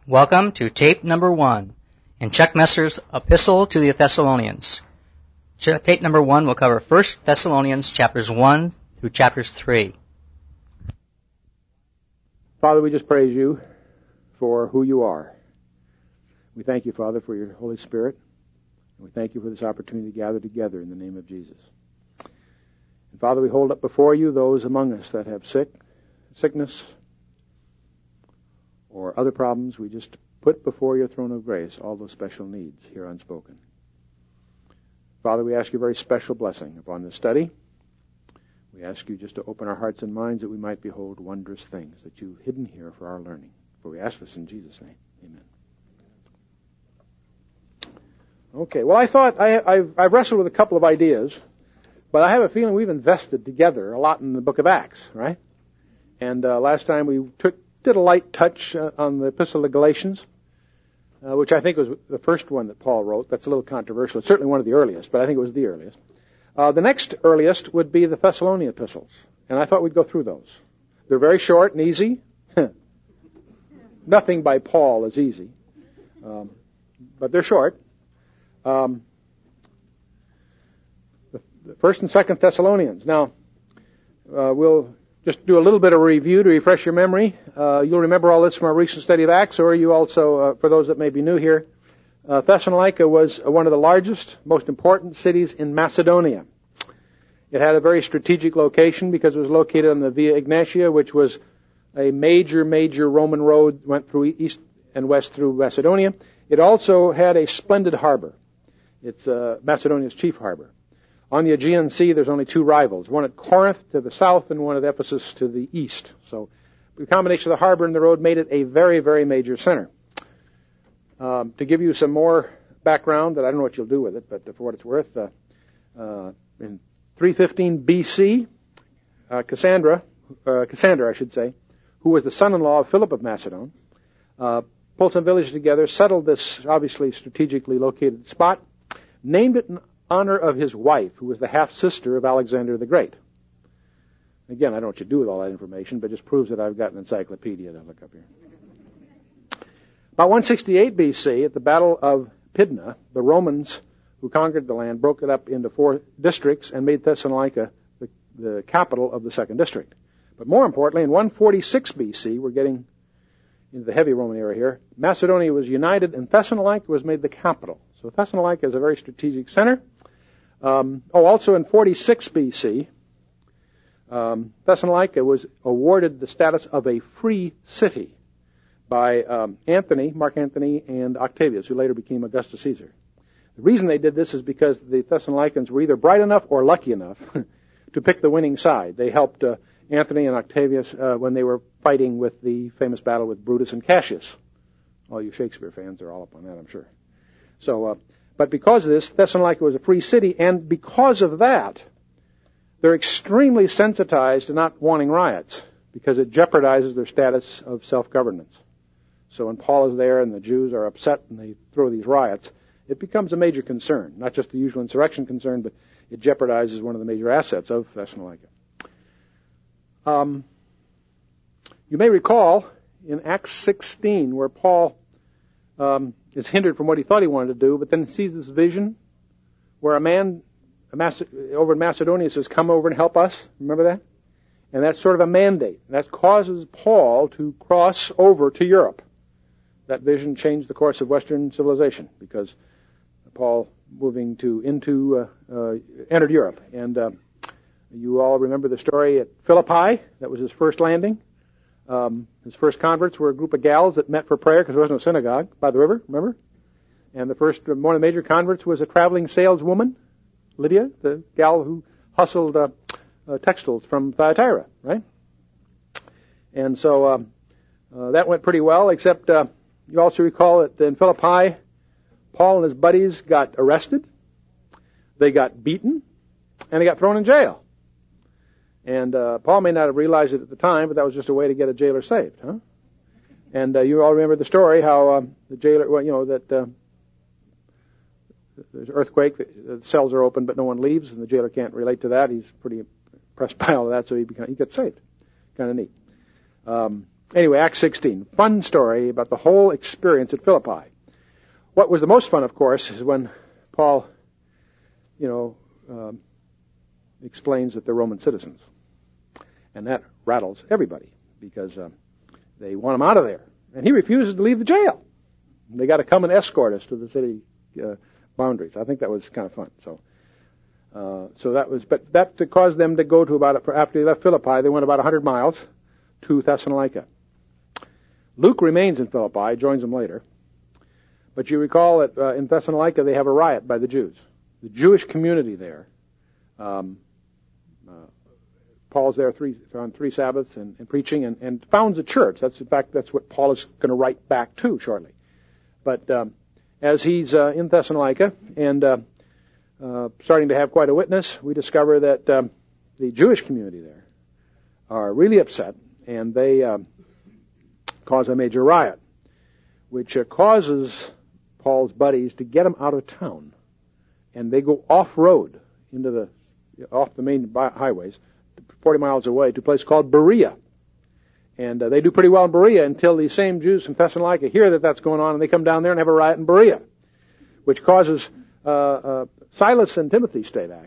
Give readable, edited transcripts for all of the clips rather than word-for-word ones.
Welcome to tape number 1 in Chuck Messer's Epistle to the Thessalonians. Tape number 1 will cover 1 Thessalonians chapters 1 through chapters 3. Father, we just praise you for who you are. We thank you, Father, for your Holy Spirit. And we thank you for this opportunity to gather together in the name of Jesus. And Father, we hold up before you those among us that have sickness, or other problems. We just put before your throne of grace all those special needs here unspoken. Father, we ask you a very special blessing upon this study. We ask you just to open our hearts and minds that we might behold wondrous things that you've hidden here for our learning. For we ask this in Jesus' name. Amen. Okay, well, I thought I've wrestled with a couple of ideas, but I have a feeling we've invested together a lot in the book of Acts, right? And last time we did a light touch on the Epistle to Galatians, which I think was the first one that Paul wrote. That's a little controversial. It's certainly one of the earliest, but I think it was the earliest. The next earliest would be the Thessalonian epistles, and I thought we'd go through those. They're very short and easy. Nothing by Paul is easy, but they're short. The First and Second Thessalonians. Now, we'll just do a little bit of review to refresh your memory. You'll remember all this from our recent study of Acts, or you also, for those that may be new here, Thessalonica was one of the largest, most important cities in Macedonia. It had a very strategic location because it was located on the Via Egnatia, which was a major Roman road, went through east and west through Macedonia. It also had a splendid harbor. It's Macedonia's chief harbor. On the Aegean Sea, there's only two rivals, one at Corinth to the south and one at Ephesus to the east. So the combination of the harbor and the road made it a very, very major center. To give you some more background, that I don't know what you'll do with it, but for what it's worth, in 315 BC, Cassandra, who was the son-in-law of Philip of Macedon, pulled some villages together, settled this obviously strategically located spot, named it in honor of his wife, who was the half-sister of Alexander the Great. Again, I don't know what you do with all that information, but it just proves that I've got an encyclopedia to look up here. About 168 BC, at the Battle of Pydna, the Romans who conquered the land broke it up into 4 districts and made Thessalonica the capital of the second district. But more importantly, in 146 BC, we're getting into the heavy Roman era here, Macedonia was united and Thessalonica was made the capital. So Thessalonica is a very strategic center. Also in 46 BC, Thessalonica was awarded the status of a free city by Mark Antony, and Octavius, who later became Augustus Caesar. The reason they did this is because the Thessalonians were either bright enough or lucky enough to pick the winning side. They helped Antony and Octavius when they were fighting with the famous battle with Brutus and Cassius. All you Shakespeare fans are all up on that, I'm sure. So, but because of this, Thessalonica was a free city, and because of that, they're extremely sensitized to not wanting riots, because it jeopardizes their status of self-governance. So when Paul is there and the Jews are upset and they throw these riots, it becomes a major concern, not just the usual insurrection concern, but it jeopardizes one of the major assets of Thessalonica. You may recall in Acts 16 where Paul is hindered from what he thought he wanted to do, but then he sees this vision where a man over in Macedonia says, "Come over and help us." Remember that? And that's sort of a mandate. That causes Paul to cross over to Europe. That vision changed the course of Western civilization because Paul entered Europe. And you all remember the story at Philippi. That was his first landing. His first converts were a group of gals that met for prayer because there was no synagogue by the river, remember? And one of the major converts was a traveling saleswoman, Lydia, the gal who hustled textiles from Thyatira, right? And so that went pretty well, except you also recall that in Philippi, Paul and his buddies got arrested, they got beaten, and they got thrown in jail. And Paul may not have realized it at the time, but that was just a way to get a jailer saved, huh? And you all remember the story how the jailer, there's an earthquake, the cells are open, but no one leaves, and the jailer can't relate to that. He's pretty impressed by all of that, so he gets saved. Kind of neat. Anyway, Acts 16. Fun story about the whole experience at Philippi. What was the most fun, of course, is when Paul, explains that they're Roman citizens. And that rattles everybody because they want him out of there. And he refuses to leave the jail. They got to come and escort us to the city boundaries. I think that was kind of fun. But that caused them to go to after they left Philippi, they went about 100 miles to Thessalonica. Luke remains in Philippi, joins them later. But you recall that in Thessalonica they have a riot by the Jews. The Jewish community there, Paul's there on 3 Sabbaths and preaching and founds a church. That's what Paul is going to write back to shortly. But as he's in Thessalonica and starting to have quite a witness, we discover that the Jewish community there are really upset, and they cause a major riot, which causes Paul's buddies to get him out of town. And they go off-road off the main highways, 40 miles away, to a place called Berea. And they do pretty well in Berea until these same Jews from Thessalonica hear that that's going on, and they come down there and have a riot in Berea, which causes Silas and Timothy stay back.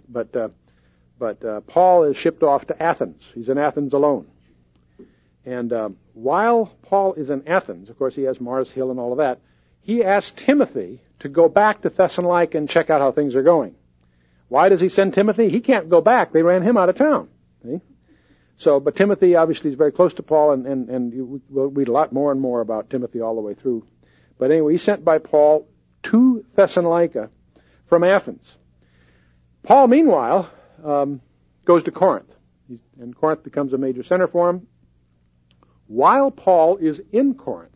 But Paul is shipped off to Athens. He's in Athens alone. And while Paul is in Athens, of course he has Mars Hill and all of that, he asks Timothy to go back to Thessalonica and check out how things are going. Why does he send Timothy? He can't go back. They ran him out of town. See? But Timothy obviously is very close to Paul, and we'll read a lot more and more about Timothy all the way through. But anyway, he's sent by Paul to Thessalonica from Athens. Paul, meanwhile, goes to Corinth, and Corinth becomes a major center for him. While Paul is in Corinth,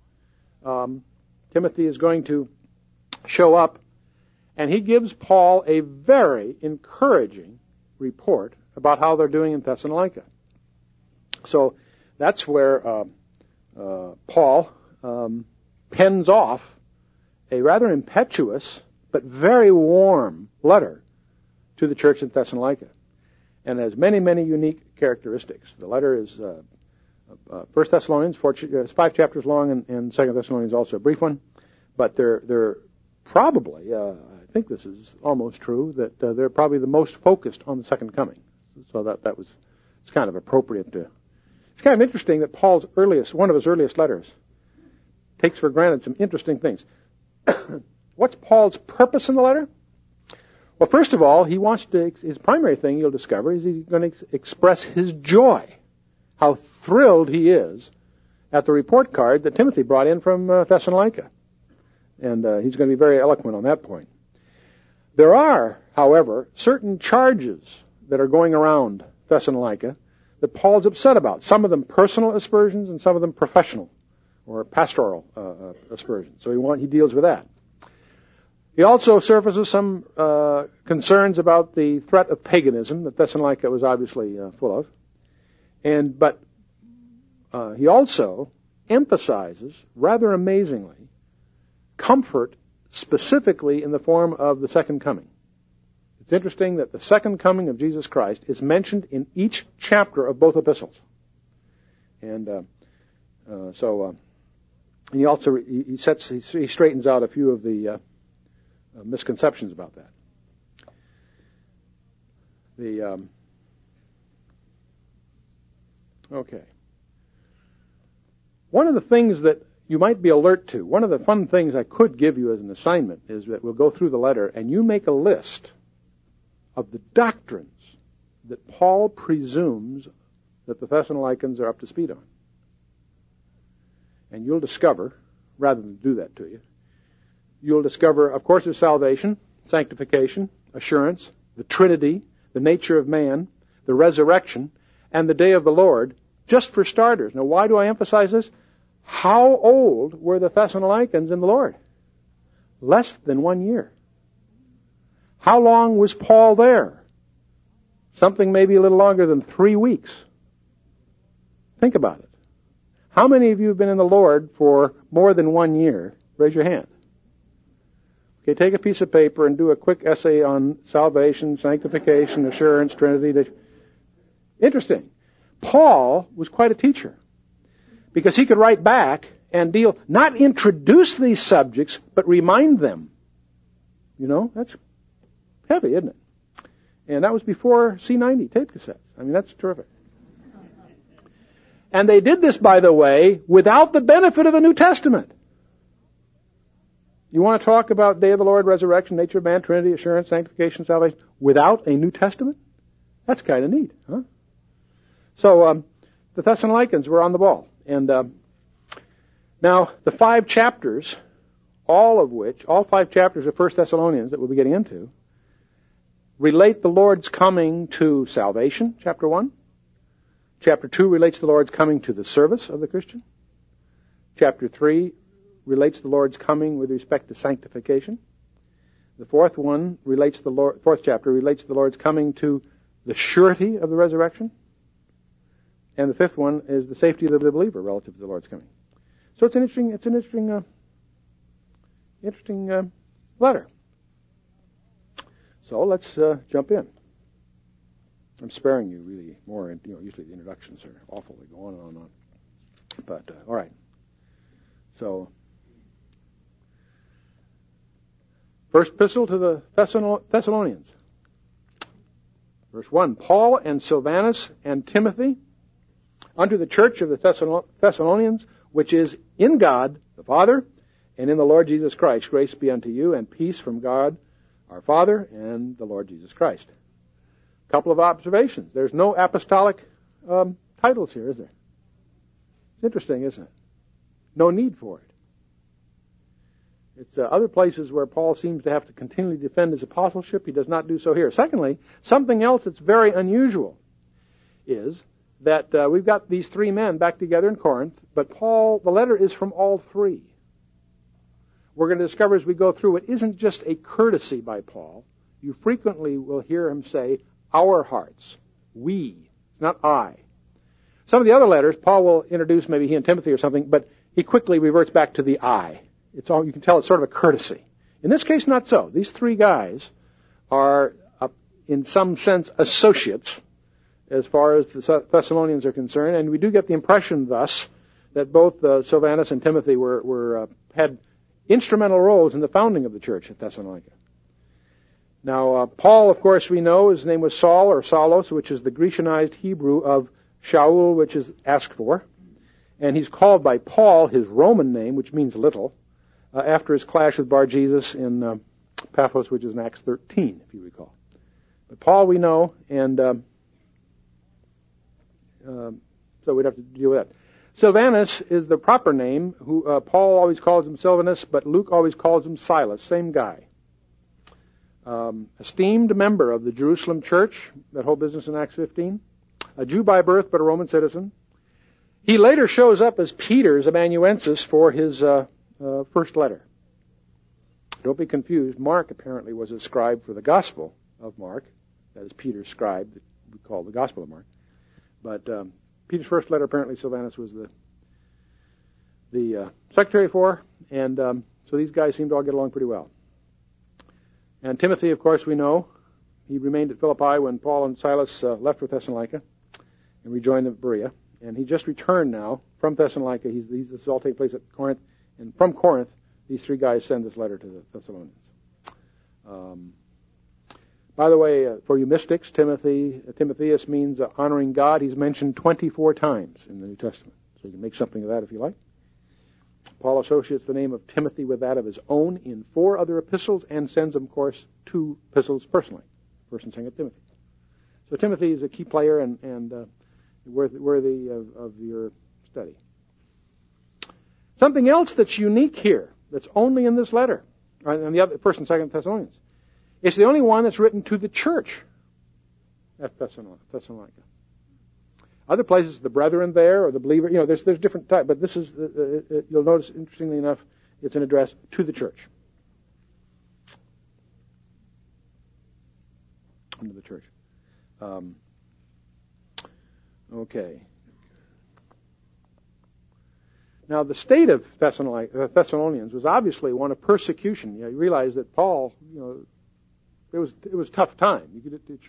Timothy is going to show up, and he gives Paul a very encouraging report about how they're doing in Thessalonica. So that's where Paul pens off a rather impetuous but very warm letter to the church in Thessalonica, and has many, many unique characteristics. The letter is 1 Thessalonians, 5 chapters long, and 2 Thessalonians also a brief one. But they're probably, I think this is almost true, that they're probably the most focused on the second coming. So it's kind of appropriate to. It's kind of interesting that one of his earliest letters takes for granted some interesting things. What's Paul's purpose in the letter? Well, first of all, his primary thing you'll discover is he's going to express his joy, how thrilled he is at the report card that Timothy brought in from Thessalonica. And he's going to be very eloquent on that point. There are, however, certain charges that are going around Thessalonica that Paul's upset about. Some of them personal aspersions and some of them professional or pastoral aspersions. So he deals with that. He also surfaces some concerns about the threat of paganism that Thessalonica was obviously full of. But he also emphasizes, rather amazingly, comfort specifically in the form of the second coming. It's interesting that the second coming of Jesus Christ is mentioned in each chapter of both epistles. And he also he straightens out a few of the misconceptions about that. Okay. One of the things that you might be alert to, one of the fun things I could give you as an assignment is that we'll go through the letter and you make a list of the doctrines that Paul presumes that the Thessalonians are up to speed on. And you'll discover, rather than do that to you, you'll discover, of course, there's salvation, sanctification, assurance, the Trinity, the nature of man, the resurrection, and the day of the Lord, just for starters. Now, why do I emphasize this? How old were the Thessalonians in the Lord? Less than 1 year. How long was Paul there? Something maybe a little longer than 3 weeks. Think about it. How many of you have been in the Lord for more than 1 year? Raise your hand. Okay, take a piece of paper and do a quick essay on salvation, sanctification, assurance, Trinity. Interesting. Paul was quite a teacher. because he could write back and not introduce these subjects, but remind them. That's heavy, isn't it? And that was before C90 tape cassettes. I mean, that's terrific. And they did this, by the way, without the benefit of a New Testament. You want to talk about Day of the Lord, resurrection, nature of man, Trinity, assurance, sanctification, salvation, without a New Testament? That's kind of neat, huh? So, the Thessalonians were on the ball. And now, the 5 chapters, all 5 chapters of 1 Thessalonians that we'll be getting into, relate the Lord's coming to salvation, chapter 1. Chapter 2 relates the Lord's coming to the service of the Christian. Chapter 3 relates the Lord's coming with respect to sanctification. The fourth chapter relates the Lord's coming to the surety of the resurrection. And the fifth one is the safety of the believer relative to the Lord's coming. So it's an interesting letter. So let's jump in. I'm sparing you really more. Usually the introductions are awful. They go on and on and on. But all right. So, first epistle to the Thessalonians. Verse 1, Paul and Silvanus and Timothy, unto the church of the Thessalonians, which is in God the Father, and in the Lord Jesus Christ. Grace be unto you, and peace from God our Father and the Lord Jesus Christ. A couple of observations. There's no apostolic titles here, is there? It's interesting, isn't it? No need for it. It's other places where Paul seems to have to continually defend his apostleship. He does not do so here. Secondly, something else that's very unusual is that we've got these 3 men back together in Corinth, but the letter is from all 3. We're going to discover as we go through it isn't just a courtesy by Paul. You frequently will hear him say, our hearts, we, not I. Some of the other letters, Paul will introduce maybe he and Timothy or something, but he quickly reverts back to the I. It's all, you can tell it's sort of a courtesy. In this case, not so. These 3 guys are, in some sense, associates as far as the Thessalonians are concerned, and we do get the impression thus that both Silvanus and Timothy had instrumental roles in the founding of the church at Thessalonica. Now, Paul, of course, we know his name was Saul or Saulos, which is the Grecianized Hebrew of Shaul, which is asked for. And he's called by Paul, his Roman name, which means little, after his clash with Bar-Jesus in Paphos, which is in Acts 13, if you recall. But Paul we know, and so we'd have to deal with that. Silvanus is the proper name, who Paul always calls him Silvanus, but Luke always calls him Silas, same guy. Esteemed member of the Jerusalem church, that whole business in Acts 15. A Jew by birth, but a Roman citizen. He later shows up as Peter's amanuensis for his first letter. Don't be confused. Mark apparently was a scribe for the Gospel of Mark. That is Peter's scribe that we call the Gospel of Mark. But Peter's first letter, apparently Silvanus was the secretary for, and so these guys seem to all get along pretty well. And Timothy, of course, we know, he remained at Philippi when Paul and Silas left for Thessalonica and rejoined them at Berea. And he just returned now from Thessalonica. This is all taking place at Corinth. And from Corinth, these 3 guys send this letter to the Thessalonians. By the way, for you mystics, Timotheus means honoring God. He's mentioned 24 times in the New Testament. So you can make something of that if you like. Paul associates the name of Timothy with that of his own in 4 other epistles and sends them, of course, 2 epistles personally, 1st and 2nd Timothy. So Timothy is a key player and worthy of your study. Something else that's unique here, that's only in this letter, and the other 1st and 2nd Thessalonians. It's the only one that's written to the church at Thessalonica. Other places, the brethren there, or the believer, there's different types, but this is, you'll notice, interestingly enough, it's an address to the church. To the church. Okay. Now, the state of Thessalonians was obviously one of persecution. You realize that Paul, it was a tough time.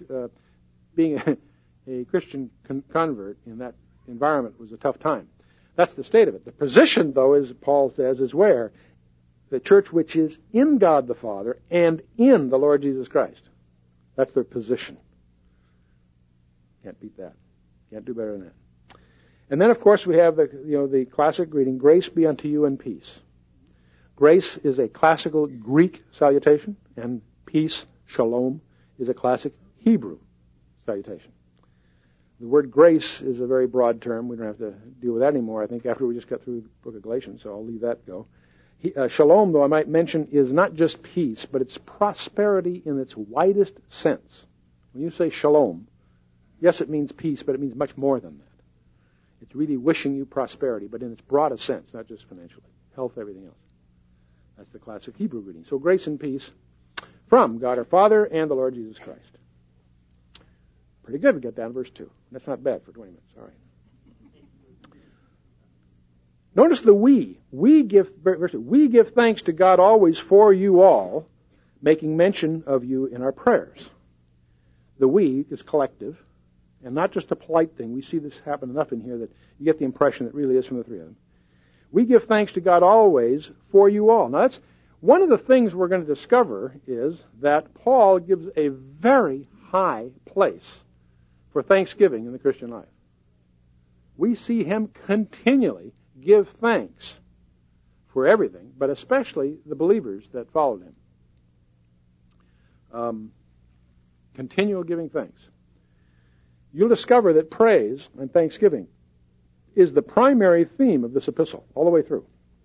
Being a Christian convert in that environment was a tough time. That's the state of it. The position, though, as Paul says, is where? The church which is in God the Father and in the Lord Jesus Christ. That's their position. Can't beat that. Can't do better than that. And then, of course, we have the classic greeting, grace be unto you and peace. Grace is a classical Greek salutation, and peace, shalom, is a classic Hebrew salutation. The word grace is a very broad term. We don't have to deal with that anymore, I think, after we just got through the book of Galatians, so I'll leave that go. Shalom, though I might mention, is not just peace, but it's prosperity in its widest sense. When you say shalom, yes, it means peace, but it means much more than that. It's really wishing you prosperity, but in its broadest sense, not just financially. Health, everything else. That's the classic Hebrew greeting. So grace and peace from God our Father and the Lord Jesus Christ. Pretty good. We get down to verse 2. That's not bad for 20 minutes. All right. Notice the we. We give thanks to God always for you all, making mention of you in our prayers. The we is collective, and not just a polite thing. We see this happen enough in here that you get the impression that it really is from the three of them. We give thanks to God always for you all. Now, that's one of the things we're going to discover is that Paul gives a very high place for thanksgiving in the Christian life. We see him continually give thanks for everything, but especially the believers that followed him. Continual giving thanks. You'll discover that praise and thanksgiving is the primary theme of this epistle, all the way through.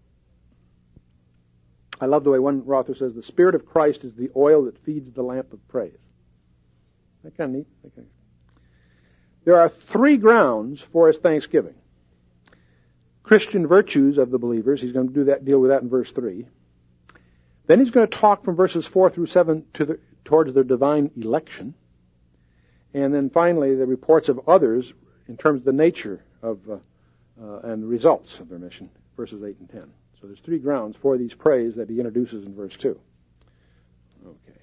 I love the way one author says, the Spirit of Christ is the oil that feeds the lamp of praise. That's kind of neat. There are three grounds for his thanksgiving. Christian virtues of the believers. He's going to deal with that in verse 3. Then he's going to talk from verses 4 through 7 towards their divine election. And then finally, the reports of others in terms of the nature of and the results of their mission, verses 8 and 10. So there's three grounds for these praise that he introduces in verse 2. Okay.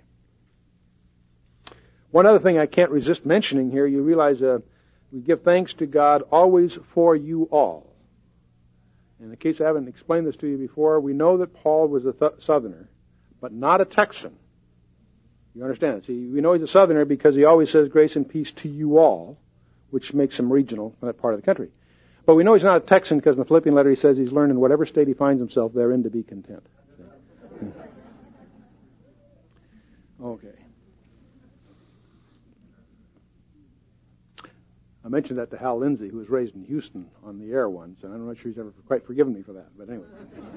One other thing I can't resist mentioning here, you realize we give thanks to God always for you all. In case I haven't explained this to you before, we know that Paul was a Southerner, but not a Texan. You understand it? See, we know he's a Southerner because he always says grace and peace to you all, which makes him regional in that part of the country. But we know he's not a Texan because in the Philippian letter he says he's learned in whatever state he finds himself therein to be content. Okay. I mentioned that to Hal Lindsey, who was raised in Houston on the air once, and I'm not sure he's ever quite forgiven me for that. But anyway.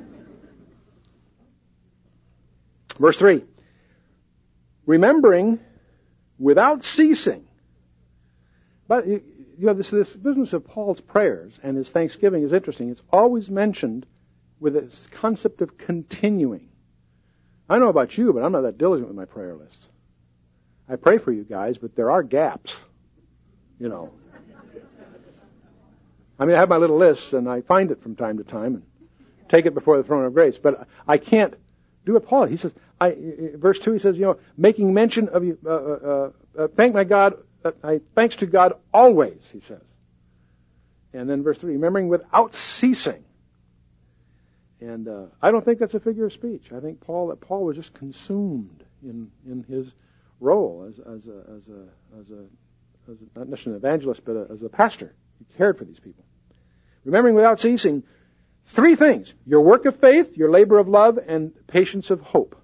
Verse 3. Remembering without ceasing. But this business of Paul's prayers and his thanksgiving is interesting. It's always mentioned with this concept of continuing. I don't know about you, but I'm not that diligent with my prayer list. I pray for you guys, but there are gaps. I mean, I have my little list, and I find it from time to time and take it before the throne of grace. But I can't do it, Paul. He says, verse 2, he says, making mention of you, thanks to God always, he says. And then verse 3, remembering without ceasing. And I don't think that's a figure of speech. I think Paul was just consumed in his role as not necessarily an evangelist, but as a pastor. He cared for these people. Remembering without ceasing three things: your work of faith, your labor of love, and patience of hope.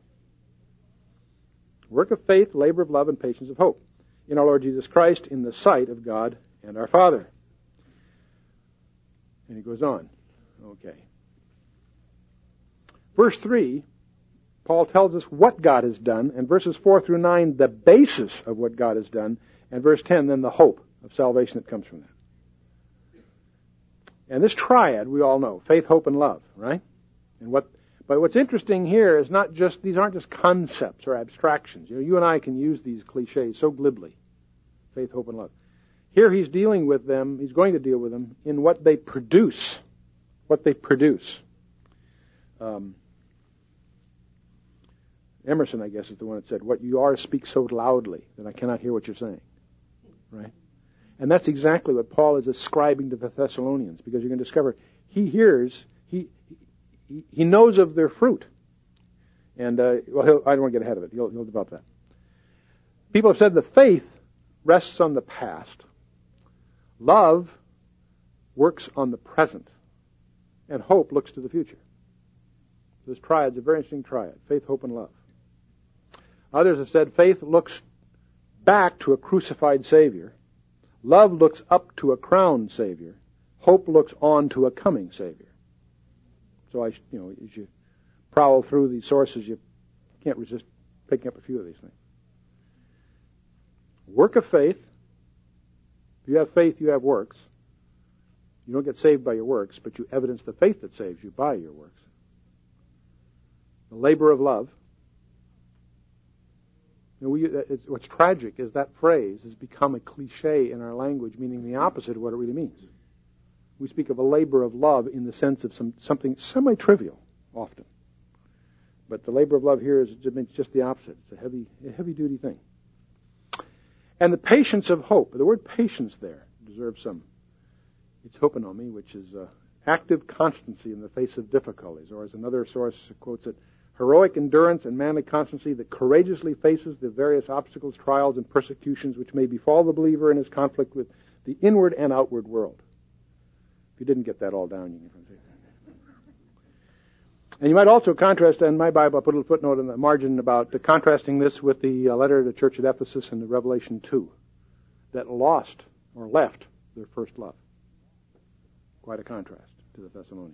Work of faith, labor of love, and patience of hope in our Lord Jesus Christ, in the sight of God and our Father. And he goes on. Okay. Verse 3, Paul tells us what God has done, and verses 4 through 9, the basis of what God has done, and verse 10, then the hope of salvation that comes from that. And this triad, we all know, faith, hope, and love, right? But what's interesting here is these aren't just concepts or abstractions. You and I can use these cliches so glibly. Faith, hope, and love. Here he's dealing with them, he's going to deal with them in what they produce. What they produce. Emerson, I guess, is the one that said, what you are speaks so loudly that I cannot hear what you're saying. Right? And that's exactly what Paul is ascribing to the Thessalonians, because you're going to discover he hears, he knows of their fruit. And, I don't want to get ahead of it. He'll develop that. People have said that faith rests on the past. Love works on the present. And hope looks to the future. This triad's a very interesting triad. Faith, hope, and love. Others have said faith looks back to a crucified Savior. Love looks up to a crowned Savior. Hope looks on to a coming Savior. So as you prowl through these sources, you can't resist picking up a few of these things. Work of faith. If you have faith, you have works. You don't get saved by your works, but you evidence the faith that saves you by your works. The labor of love. What's tragic is that phrase has become a cliche in our language, meaning the opposite of what it really means. We speak of a labor of love in the sense of something semi-trivial, often. But the labor of love here is just the opposite. It's a heavy-duty thing. And the patience of hope. The word patience there deserves some. It's hoponomy, which is active constancy in the face of difficulties. Or as another source quotes it, heroic endurance and manly constancy that courageously faces the various obstacles, trials, and persecutions which may befall the believer in his conflict with the inward and outward world. If you didn't get that all down, you can say that. And you might also contrast, in my Bible, I put a little footnote in the margin about contrasting this with the letter to the church at Ephesus in the Revelation 2 that lost or left their first love. Quite a contrast to the Thessalonians.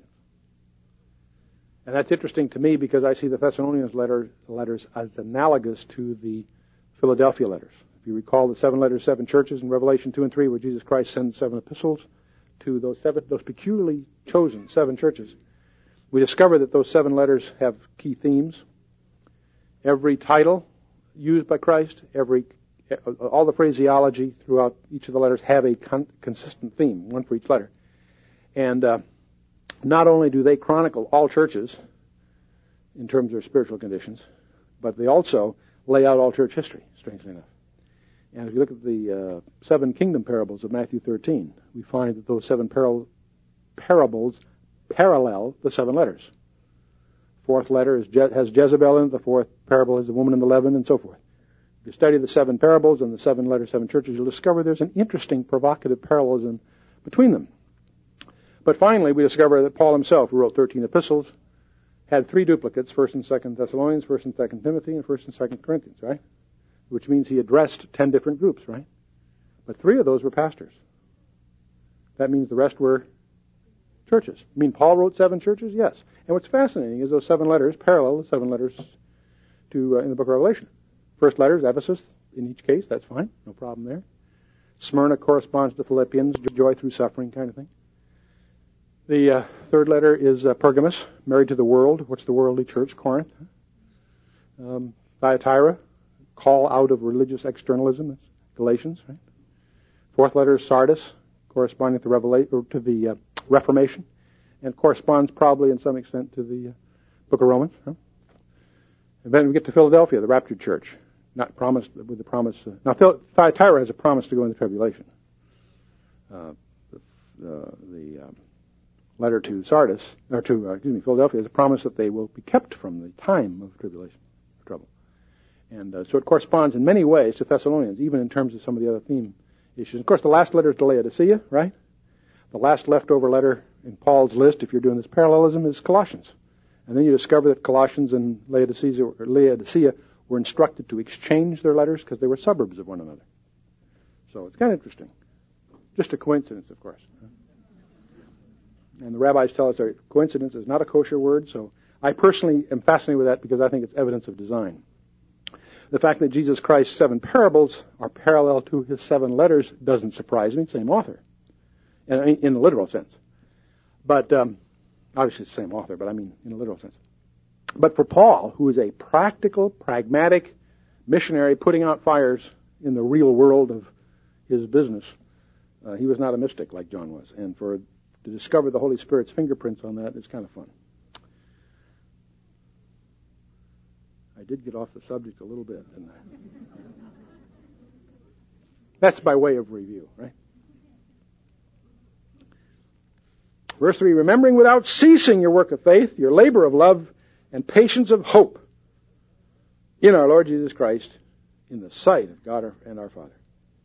And that's interesting to me because I see the Thessalonians letters as analogous to the Philadelphia letters. If you recall the 7 letters, 7 churches in Revelation 2 and 3, where Jesus Christ sends 7 epistles to those peculiarly chosen 7 churches, we discover that those 7 letters have key themes. Every title used by Christ, all the phraseology throughout each of the letters have a consistent theme, one for each letter. And not only do they chronicle all churches in terms of their spiritual conditions, but they also lay out all church history, strangely enough. And if you look at the 7 kingdom parables of Matthew 13, we find that those 7 parables parallel the 7 letters. 4th letter has Jezebel in it, the 4th parable is the woman in the leaven, and so forth. If you study the 7 parables and the 7 letters, 7 churches, you'll discover there's an interesting provocative parallelism between them. But finally, we discover that Paul himself, who wrote 13 epistles, had 3 duplicates, 1st and 2nd Thessalonians, 1st and 2nd Timothy, and 1st and 2nd Corinthians, right? Which means he addressed 10 different groups, right? But 3 of those were pastors. That means the rest were churches. You mean Paul wrote 7 churches? Yes. And what's fascinating is those 7 letters parallel the 7 letters to in the book of Revelation. First letter is Ephesus, in each case, that's fine, no problem there. Smyrna corresponds to Philippians, joy through suffering kind of thing. The 3rd letter is Pergamos, married to the world. What's the worldly church? Corinth. Thyatira, call out of religious externalism. That's Galatians, right? 4th letter is Sardis, corresponding to the Reformation, and corresponds probably in some extent to the book of Romans. Huh? And then we get to Philadelphia, the raptured church, not promised with the promise. Now, Thyatira has a promise to go in the tribulation. The letter to Philadelphia has a promise that they will be kept from the time of tribulation, trouble. And so it corresponds in many ways to Thessalonians, even in terms of some of the other theme issues. Of course, the last letter is to Laodicea, right? The last leftover letter in Paul's list, if you're doing this parallelism, is Colossians. And then you discover that Colossians and Laodicea were instructed to exchange their letters because they were suburbs of one another. So it's kind of interesting. Just a coincidence, of course. And the rabbis tell us that coincidence is not a kosher word, so I personally am fascinated with that because I think it's evidence of design. The fact that Jesus Christ's 7 parables are parallel to his 7 letters doesn't surprise me. Same author, in the literal sense. But obviously it's the same author, but I mean in a literal sense. But for Paul, who is a practical, pragmatic missionary putting out fires in the real world of his business, he was not a mystic like John was. And to discover the Holy Spirit's fingerprints on that is kind of fun. I did get off the subject a little bit, didn't I? That's by way of review, right? Verse 3, remembering without ceasing your work of faith, your labor of love, and patience of hope in our Lord Jesus Christ, in the sight of God and our Father.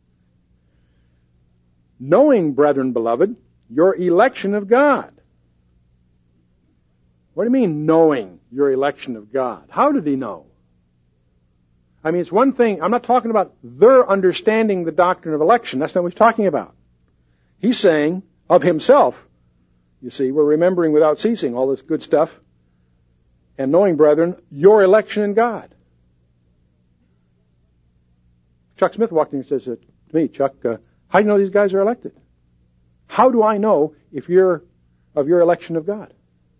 Knowing, brethren beloved, your election of God. What do you mean, knowing your election of God? How did he know? I mean, it's one thing, I'm not talking about their understanding the doctrine of election. That's not what he's talking about. He's saying of himself, you see, we're remembering without ceasing all this good stuff, and knowing, brethren, your election in God. Chuck Smith walked in and says to me, Chuck, how do you know these guys are elected? How do I know if you're of your election of God?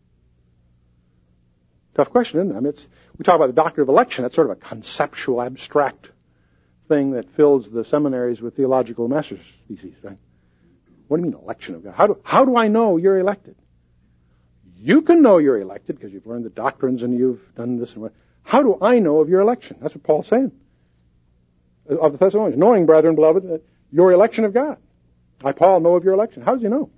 Tough question, isn't it? I mean, we talk about the doctrine of election. That's sort of a conceptual, abstract thing that fills the seminaries with theological master's theses, right? What do you mean, election of God? How do I know you're elected? You can know you're elected because you've learned the doctrines and you've done this and what. How do I know of your election? That's what Paul's saying. Of the Thessalonians, knowing, brethren, beloved, that your election of God. I, Paul, know of your election. How does he know?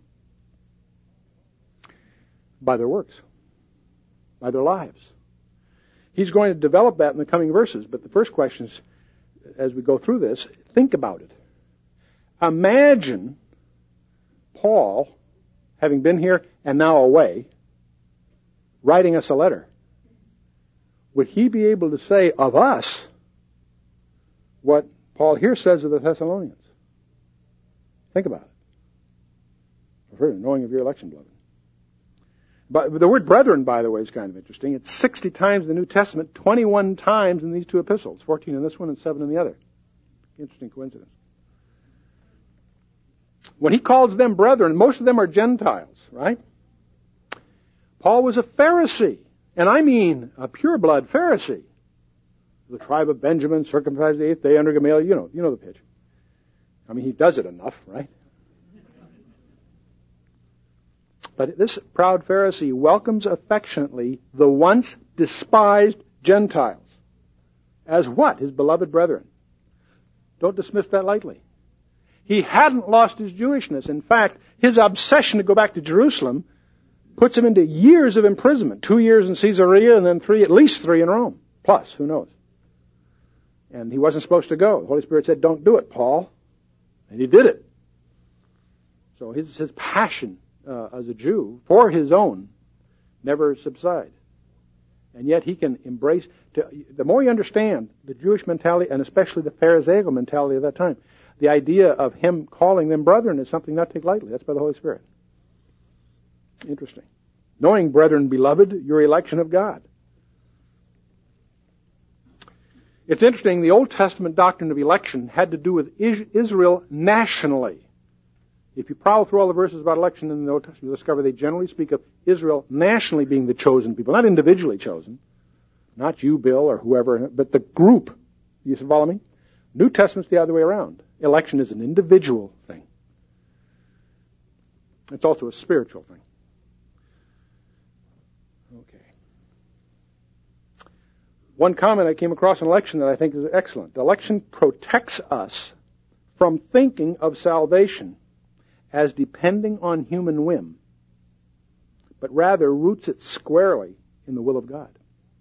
By their works. By their lives. He's going to develop that in the coming verses, but the first question is, as we go through this, think about it. Imagine Paul, having been here and now away, writing us a letter. Would he be able to say of us what Paul here says of the Thessalonians? Think about it. Knowing of your election, beloved. But the word brethren, by the way, is kind of interesting. It's 60 times in the New Testament, 21 times in these two epistles, 14 in this one and 7 in the other. Interesting coincidence. When he calls them brethren, most of them are Gentiles, right? Paul was a Pharisee, and I mean a pure-blood Pharisee. The tribe of Benjamin, circumcised the 8th day under Gamaliel, you know the pitch. I mean, he does it enough, right? But this proud Pharisee welcomes affectionately the once despised Gentiles. As what? His beloved brethren. Don't dismiss that lightly. He hadn't lost his Jewishness. In fact, his obsession to go back to Jerusalem puts him into years of imprisonment. 2 years in Caesarea and then at least 3 in Rome. Plus, who knows? And he wasn't supposed to go. The Holy Spirit said, don't do it, Paul. And he did it. So his passion as a Jew for his own never subside. And yet he can embrace, the more you understand the Jewish mentality and especially the Pharisaical mentality of that time, the idea of him calling them brethren is something not to take lightly. That's by the Holy Spirit. Interesting. Knowing, brethren, beloved, your election of God. It's interesting, the Old Testament doctrine of election had to do with Israel nationally. If you prowl through all the verses about election in the Old Testament, you'll discover they generally speak of Israel nationally being the chosen people, not individually chosen. Not you, Bill, or whoever, but the group. You follow me? New Testament's the other way around. Election is an individual thing. It's also a spiritual thing. Okay. One comment I came across on election that I think is excellent. Election protects us from thinking of salvation as depending on human whim, but rather roots it squarely in the will of God.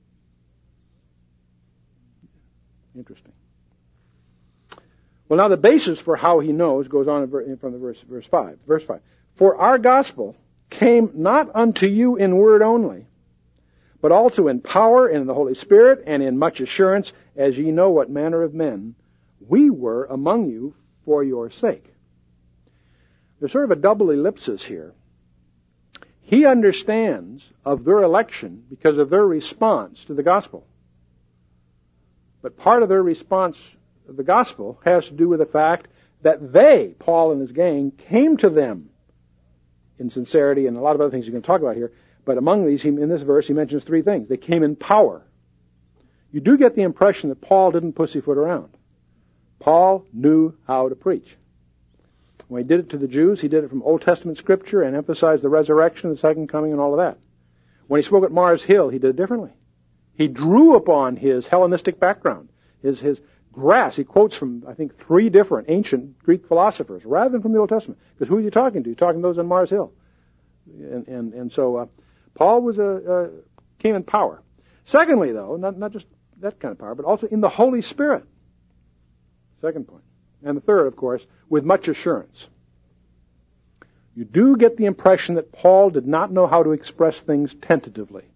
Interesting. Well, now the basis for how he knows goes on from the verse 5. Verse 5. For our gospel came not unto you in word only, but also in power and in the Holy Spirit and in much assurance, as ye know what manner of men we were among you for your sake. There's sort of a double ellipsis here. He understands of their election because of their response to the gospel. But part of their response to the gospel has to do with the fact that they, Paul and his gang, came to them in sincerity and a lot of other things you can talk about here. But among these, in this verse, he mentions 3 things. They came in power. You do get the impression that Paul didn't pussyfoot around. Paul knew how to preach. When he did it to the Jews, he did it from Old Testament Scripture and emphasized the resurrection, the second coming, and all of that. When he spoke at Mars Hill, he did it differently. He drew upon his Hellenistic background, his grasp. He quotes from, I think, 3 different ancient Greek philosophers, rather than from the Old Testament. Because who is he talking to? He's talking to those on Mars Hill. And so Paul came in power. Secondly, though, not just that kind of power, but also in the Holy Spirit. Second point. And the third, of course, with much assurance. You do get the impression that Paul did not know how to express things tentatively.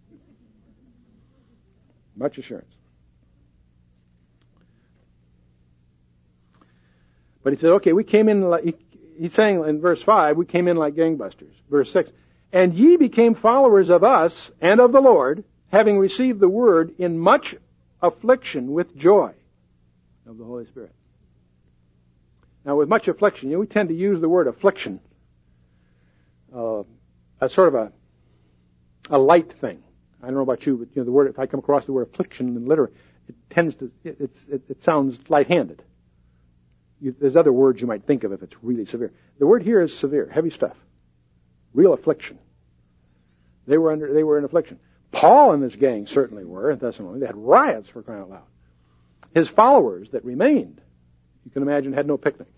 Much assurance. But he said, okay, we came in like, he's saying in verse 5, we came in like gangbusters. Verse 6, and ye became followers of us and of the Lord, having received the word in much affliction with joy of the Holy Spirit. Now, with much affliction, we tend to use the word affliction as sort of a light thing. I don't know about you, but the word, if I come across the word affliction in literature, it tends to it sounds light-handed. There's other words you might think of if it's really severe. The word here is severe, heavy stuff, real affliction. They were in affliction. Paul and his gang certainly were in Thessalonica. They had riots, for crying out loud. His followers that remained, you can imagine, had no picnic.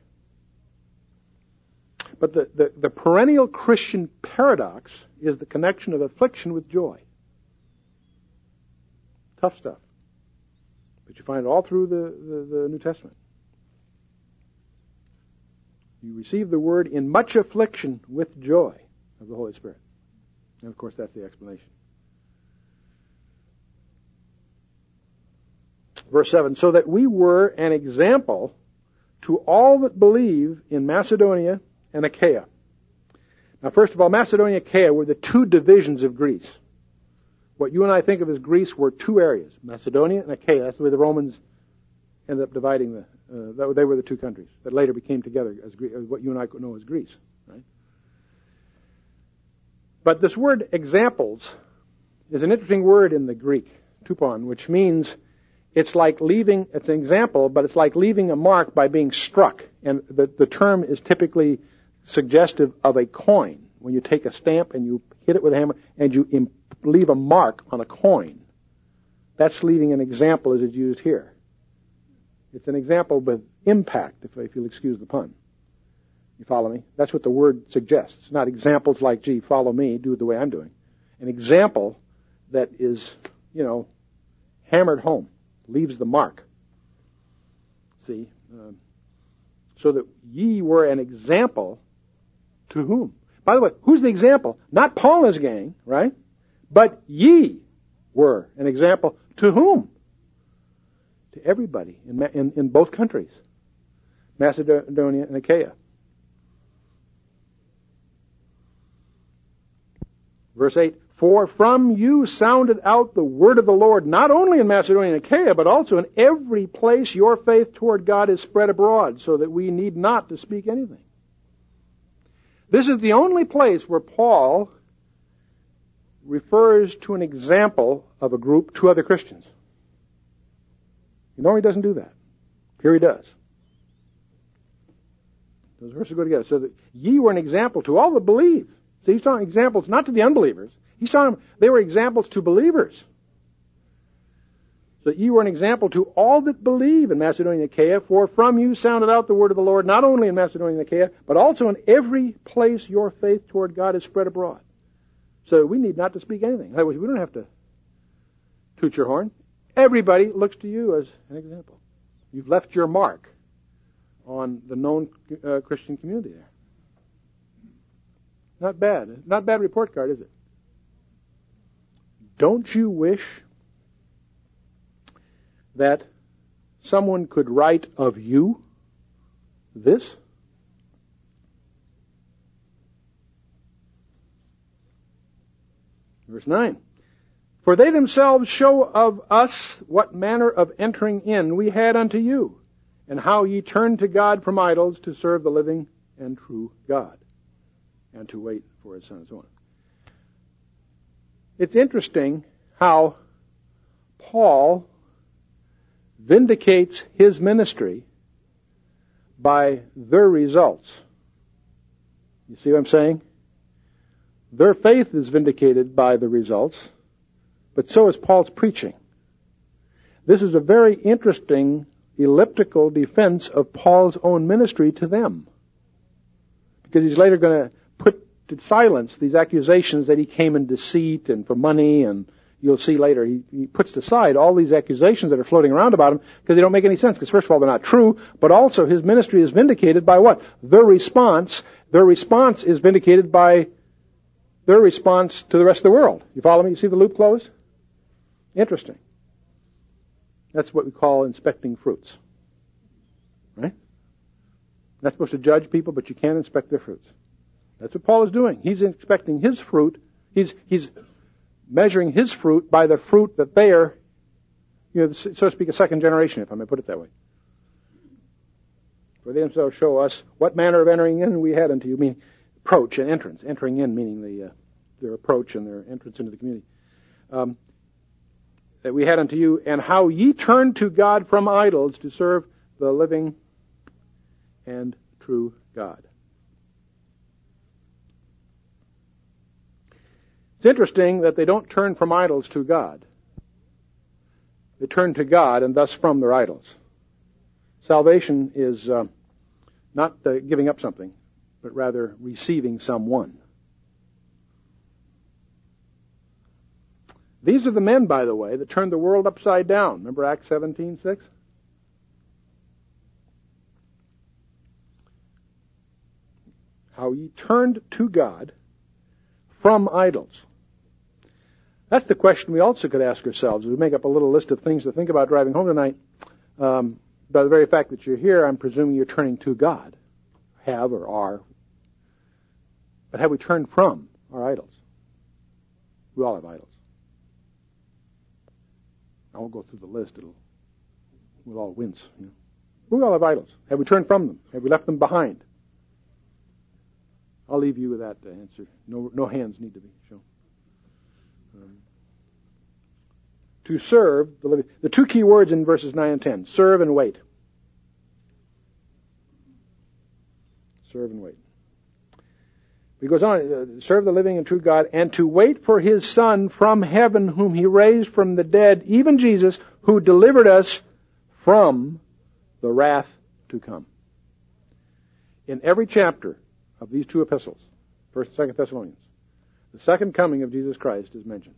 But the perennial Christian paradox is the connection of affliction with joy. Tough stuff. But you find it all through the New Testament. You receive the word in much affliction with joy of the Holy Spirit. And of course, that's the explanation. Verse 7, so that we were an example to all that believe in Macedonia and Achaia. Now, first of all, Macedonia and Achaia were the two divisions of Greece. What you and I think of as Greece were two areas, Macedonia and Achaia. That's the way the Romans ended up dividing they were the two countries that later became together as what you and I know as Greece. Right? But this word examples is an interesting word in the Greek, tupon, which means it's an example, but it's like leaving a mark by being struck. And the term is typically suggestive of a coin. When you take a stamp and you hit it with a hammer and you leave a mark on a coin, that's leaving an example as it's used here. It's an example with impact, if you'll excuse the pun. You follow me? That's what the word suggests. Not examples like, gee, follow me, do it the way I'm doing. An example that is, hammered home, leaves the mark. See? So that ye were an example to whom? By the way, who's the example? Not Paul and his gang, right? But ye were an example to whom? To everybody in both countries, Macedonia and Achaia. Verse 8, for from you sounded out the word of the Lord, not only in Macedonia and Achaia, but also in every place your faith toward God is spread abroad, so that we need not to speak anything. This is the only place where Paul refers to an example of a group to other Christians. He doesn't do that. Here he does. Those verses go together. So that ye were an example to all that believe. See, he's talking examples not to the unbelievers. He's talking they were examples to believers. So that ye were an example to all that believe in Macedonia and Achaia, for from you sounded out the word of the Lord, not only in Macedonia and Achaia, but also in every place your faith toward God is spread abroad. So we need not to speak anything. In other words, we don't have to toot your horn. Everybody looks to you as an example. You've left your mark on the known Christian community there. Not bad. Not a bad report card, is it? Don't you wish that someone could write of you this? Verse 9. For they themselves show of us what manner of entering in we had unto you, and how ye turned to God from idols to serve the living and true God, and to wait for his Son, and so on. It's interesting how Paul vindicates his ministry by their results. You see what I'm saying? Their faith is vindicated by the results, but so is Paul's preaching. This is a very interesting elliptical defense of Paul's own ministry to them, because he's later going to put to silence these accusations that he came in deceit and for money, and you'll see later he puts aside all these accusations that are floating around about him because they don't make any sense. Because first of all, they're not true, but also his ministry is vindicated by what? Their response. Their response is vindicated by their response to the rest of the world. You follow me? You see the loop closed? Interesting. That's what we call inspecting fruits. Right? Not supposed to judge people, but you can inspect their fruits. That's what Paul is doing. He's inspecting his fruit. He's measuring his fruit by the fruit that they are, so to speak, a second generation, if I may put it that way. For they themselves show us what manner of entering in we had unto you, meaning approach and entrance. Entering in meaning their approach and their entrance into the community. That we had unto you, and how ye turned to God from idols to serve the living and true God. It's interesting that they don't turn from idols to God. They turn to God and thus from their idols. Salvation is not giving up something, but rather receiving someone. These are the men, by the way, that turned the world upside down. Remember Acts 17:6? How ye turned to God from idols. That's the question we also could ask ourselves. We make up a little list of things to think about driving home tonight. By the very fact that you're here, I'm presuming you're turning to God. Have or are. But have we turned from our idols? We all have idols. I won't go through the list. We'll all wince. We all have idols. Have we turned from them? Have we left them behind? I'll leave you with that answer. No hands need to be shown. To serve the living. The two key words in verses 9 and 10. Serve and wait. Serve and wait. He goes on, serve the living and true God, and to wait for His Son from heaven, whom He raised from the dead, even Jesus, who delivered us from the wrath to come. In every chapter of these two epistles, 1st and 2nd Thessalonians, the second coming of Jesus Christ is mentioned.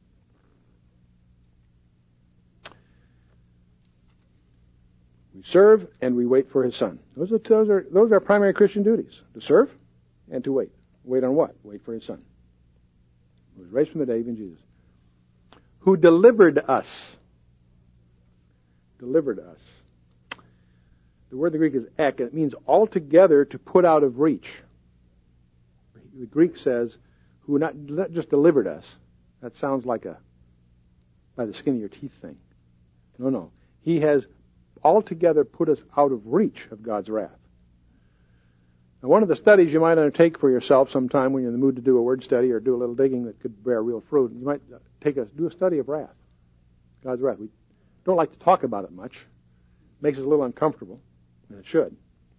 We serve and we wait for His Son. Those are primary Christian duties: to serve and to wait. Wait on what? Wait for His Son, who was raised from the dead, even Jesus, who delivered us. Delivered us. The word in the Greek is ek, and it means altogether to put out of reach. The Greek says, who not just delivered us. That sounds like a by the skin of your teeth thing. No. He has altogether put us out of reach of God's wrath. Now, one of the studies you might undertake for yourself sometime when you're in the mood to do a word study or do a little digging that could bear real fruit, you might do a study of wrath, God's wrath. We don't like to talk about it much. It makes us a little uncomfortable, and it should.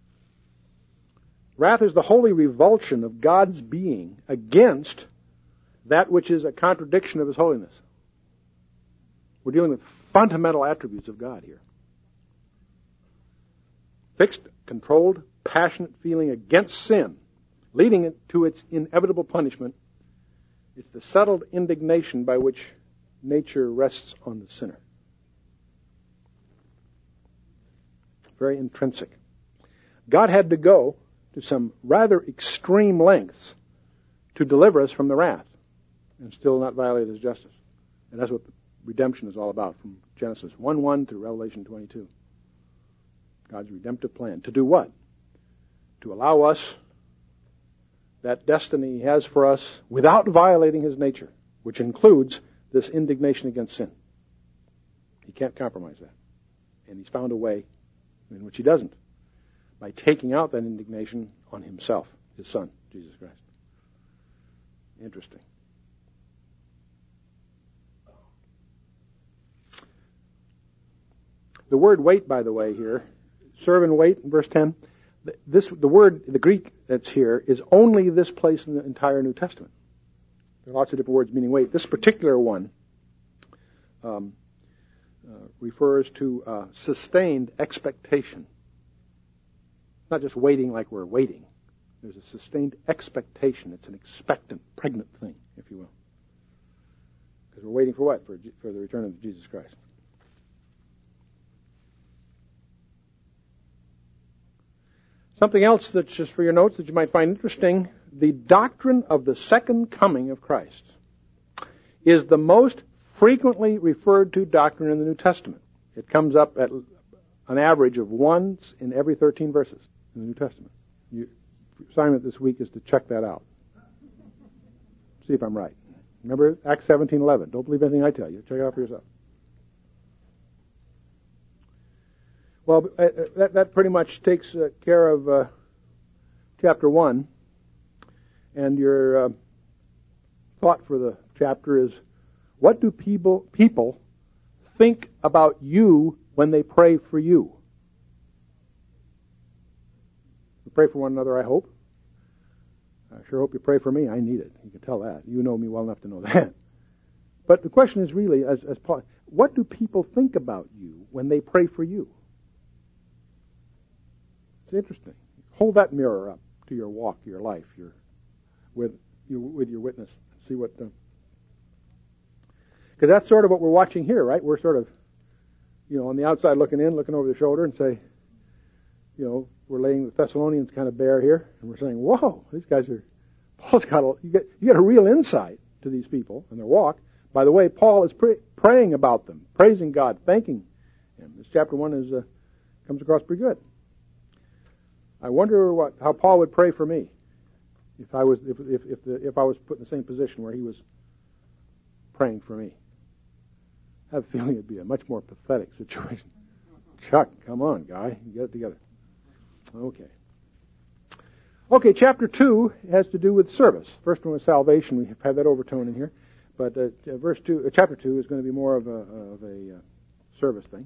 Wrath is the holy revulsion of God's being against that which is a contradiction of His holiness. We're dealing with fundamental attributes of God here. Fixed, controlled, passionate feeling against sin, leading it to its inevitable punishment. It's the settled indignation by which nature rests on the sinner. Very intrinsic. God had to go to some rather extreme lengths to deliver us from the wrath and still not violate His justice. And that's what redemption is all about, from Genesis 1:1 to Revelation 22. God's redemptive plan. To do what? To allow us that destiny He has for us without violating His nature, which includes this indignation against sin. He can't compromise that. And He's found a way in which He doesn't, by taking out that indignation on Himself, His Son, Jesus Christ. Interesting. The word wait, by the way, here, serve and wait in verse 10, the word, the Greek that's here, is only this place in the entire New Testament. There are lots of different words meaning wait. This particular one refers to sustained expectation. Not just waiting like we're waiting, There's a sustained expectation. It's an expectant, pregnant thing, if you will. Because we're waiting for what? For the return of Jesus Christ. Something else that's just for your notes that you might find interesting, the doctrine of the second coming of Christ is the most frequently referred to doctrine in the New Testament. It comes up at an average of once in every 13 verses in the New Testament. Your assignment this week is to check that out. See if I'm right. Remember Acts 17:11. Don't believe anything I tell you. Check it out for yourself. Well, that pretty much takes care of chapter 1. And your thought for the chapter is, what do people think about you when they pray for you? You pray for one another, I hope. I sure hope you pray for me. I need it. You can tell that. You know me well enough to know that. But the question is really, as Paul, what do people think about you when they pray for you? It's interesting. Hold that mirror up to your walk, your life, with your witness. See what. Because that's sort of what we're watching here, right? We're sort of, on the outside looking in, looking over the shoulder, and say, we're laying the Thessalonians kind of bare here, and we're saying, whoa, these guys are. Paul's got you get a real insight to these people and their walk. By the way, Paul is praying about them, praising God, thanking Him. This chapter 1 comes across pretty good. I wonder how Paul would pray for me if I was put in the same position where he was praying for me. I have a feeling it'd be a much more pathetic situation. Chuck, come on, guy, get it together. Okay, chapter 2 has to do with service. First one was salvation. We have had that overtone in here, but chapter 2 is going to be more of a service thing.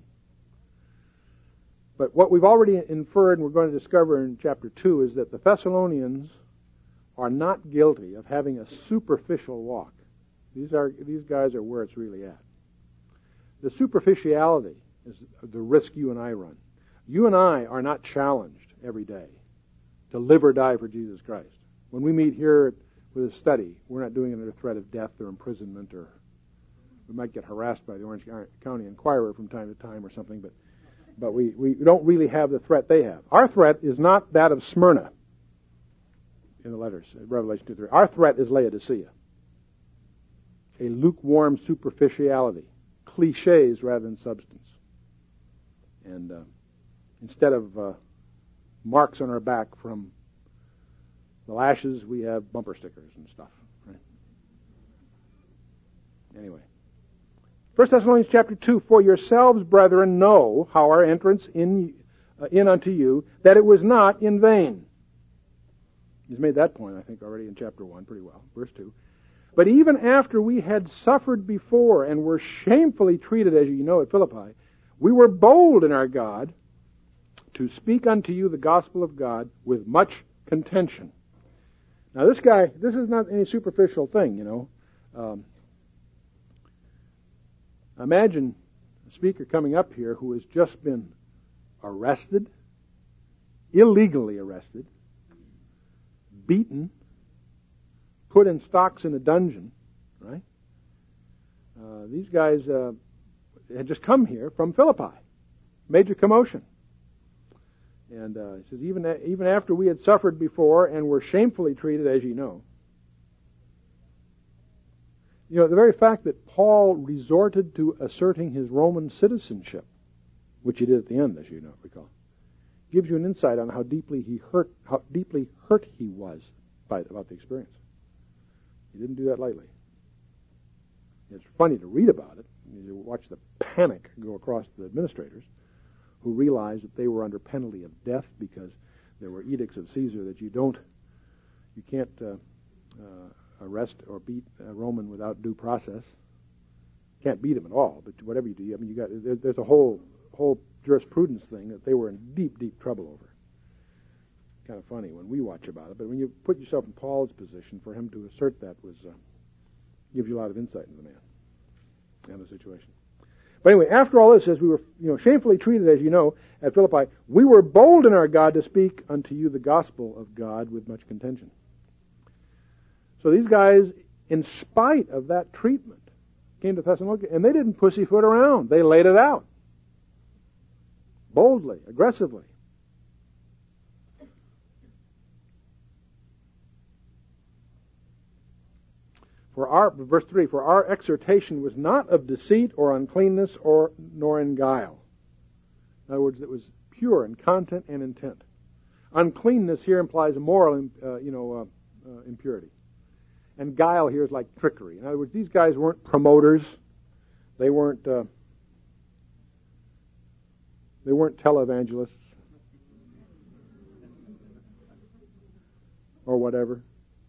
But what we've already inferred, and we're going to discover in chapter 2, is that the Thessalonians are not guilty of having a superficial walk. These guys are where it's really at. The superficiality is the risk you and I run. You and I are not challenged every day to live or die for Jesus Christ. When we meet here with a study, we're not doing it under threat of death or imprisonment, or we might get harassed by the Orange County Inquirer from time to time or something, but we don't really have the threat they have. Our threat is not that of Smyrna in the letters, Revelation 2:3. Our threat is Laodicea. A lukewarm superficiality, cliches rather than substance. And instead of marks on our back from the lashes, we have bumper stickers and stuff. Right? Anyway. 1 Thessalonians chapter 2, for yourselves, brethren, know how our entrance in unto you, that it was not in vain. He's made that point, I think, already in chapter 1 pretty well. Verse 2. But even after we had suffered before and were shamefully treated, as you know, at Philippi, we were bold in our God to speak unto you the gospel of God with much contention. Now this is not any superficial thing, Imagine a speaker coming up here who has just been arrested, illegally arrested, beaten, put in stocks in a dungeon, right? These guys had just come here from Philippi. Major commotion. And he says, even after we had suffered before and were shamefully treated, as you know. The very fact that Paul resorted to asserting his Roman citizenship, which he did at the end, as you recall, gives you an insight on how deeply hurt he was about the experience. He didn't do that lightly. It's funny to read about it. You watch the panic go across the administrators, who realized that they were under penalty of death because there were edicts of Caesar that you can't arrest or beat a Roman without due process. Can't beat him at all, but whatever you do, there's a whole jurisprudence thing that they were in deep, deep trouble over. Kind of funny when we watch about it, but when you put yourself in Paul's position, for him to assert that gives you a lot of insight into the man and the situation. But anyway, after all this, as we were shamefully treated, as you know, at Philippi, we were bold in our God to speak unto you the gospel of God with much contention. So these guys, in spite of that treatment, came to Thessalonica, and they didn't pussyfoot around. They laid it out. Boldly, aggressively. Verse 3, for our exhortation was not of deceit or uncleanness nor in guile. In other words, it was pure in content and intent. Uncleanness here implies a moral impurity. And guile here is like trickery. In other words, these guys weren't promoters. They weren't televangelists or whatever.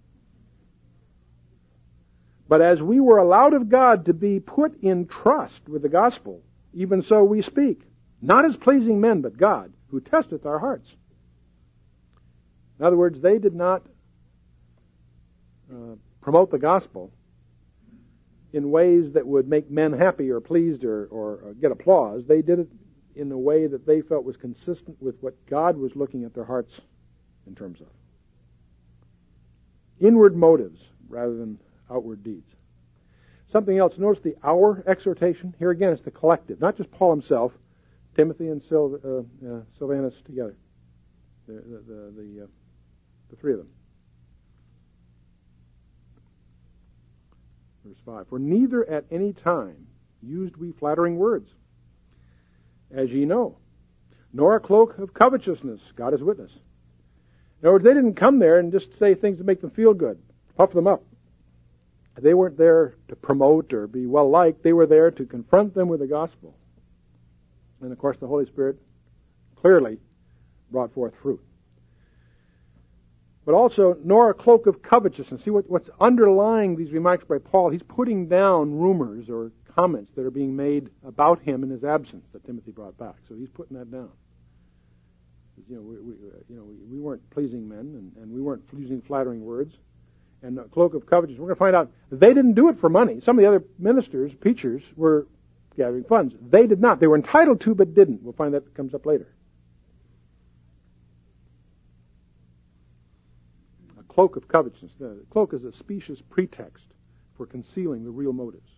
But as we were allowed of God to be put in trust with the gospel, even so we speak, not as pleasing men, but God, who testeth our hearts. In other words, they did not promote the gospel in ways that would make men happy or pleased or get applause. They did it in a way that they felt was consistent with what God was looking at their hearts in terms of. Inward motives rather than outward deeds. Something else, notice the our exhortation. Here again, it's the collective, not just Paul himself, Timothy and Silvanus together. The three of them. Verse 5, for neither at any time used we flattering words, as ye know, nor a cloak of covetousness, God is witness. In other words, they didn't come there and just say things to make them feel good, puff them up. They weren't there to promote or be well-liked. They were there to confront them with the gospel. And, of course, the Holy Spirit clearly brought forth fruit. But also, nor a cloak of covetousness. See what's underlying these remarks by Paul. He's putting down rumors or comments that are being made about him in his absence that Timothy brought back. So he's putting that down. We weren't pleasing men, and we weren't using flattering words. And a cloak of covetousness. We're going to find out they didn't do it for money. Some of the other ministers, preachers, were gathering funds. They did not. They were entitled to, but didn't. We'll find that comes up later. A cloak of covetousness. The cloak is a specious pretext for concealing the real motives.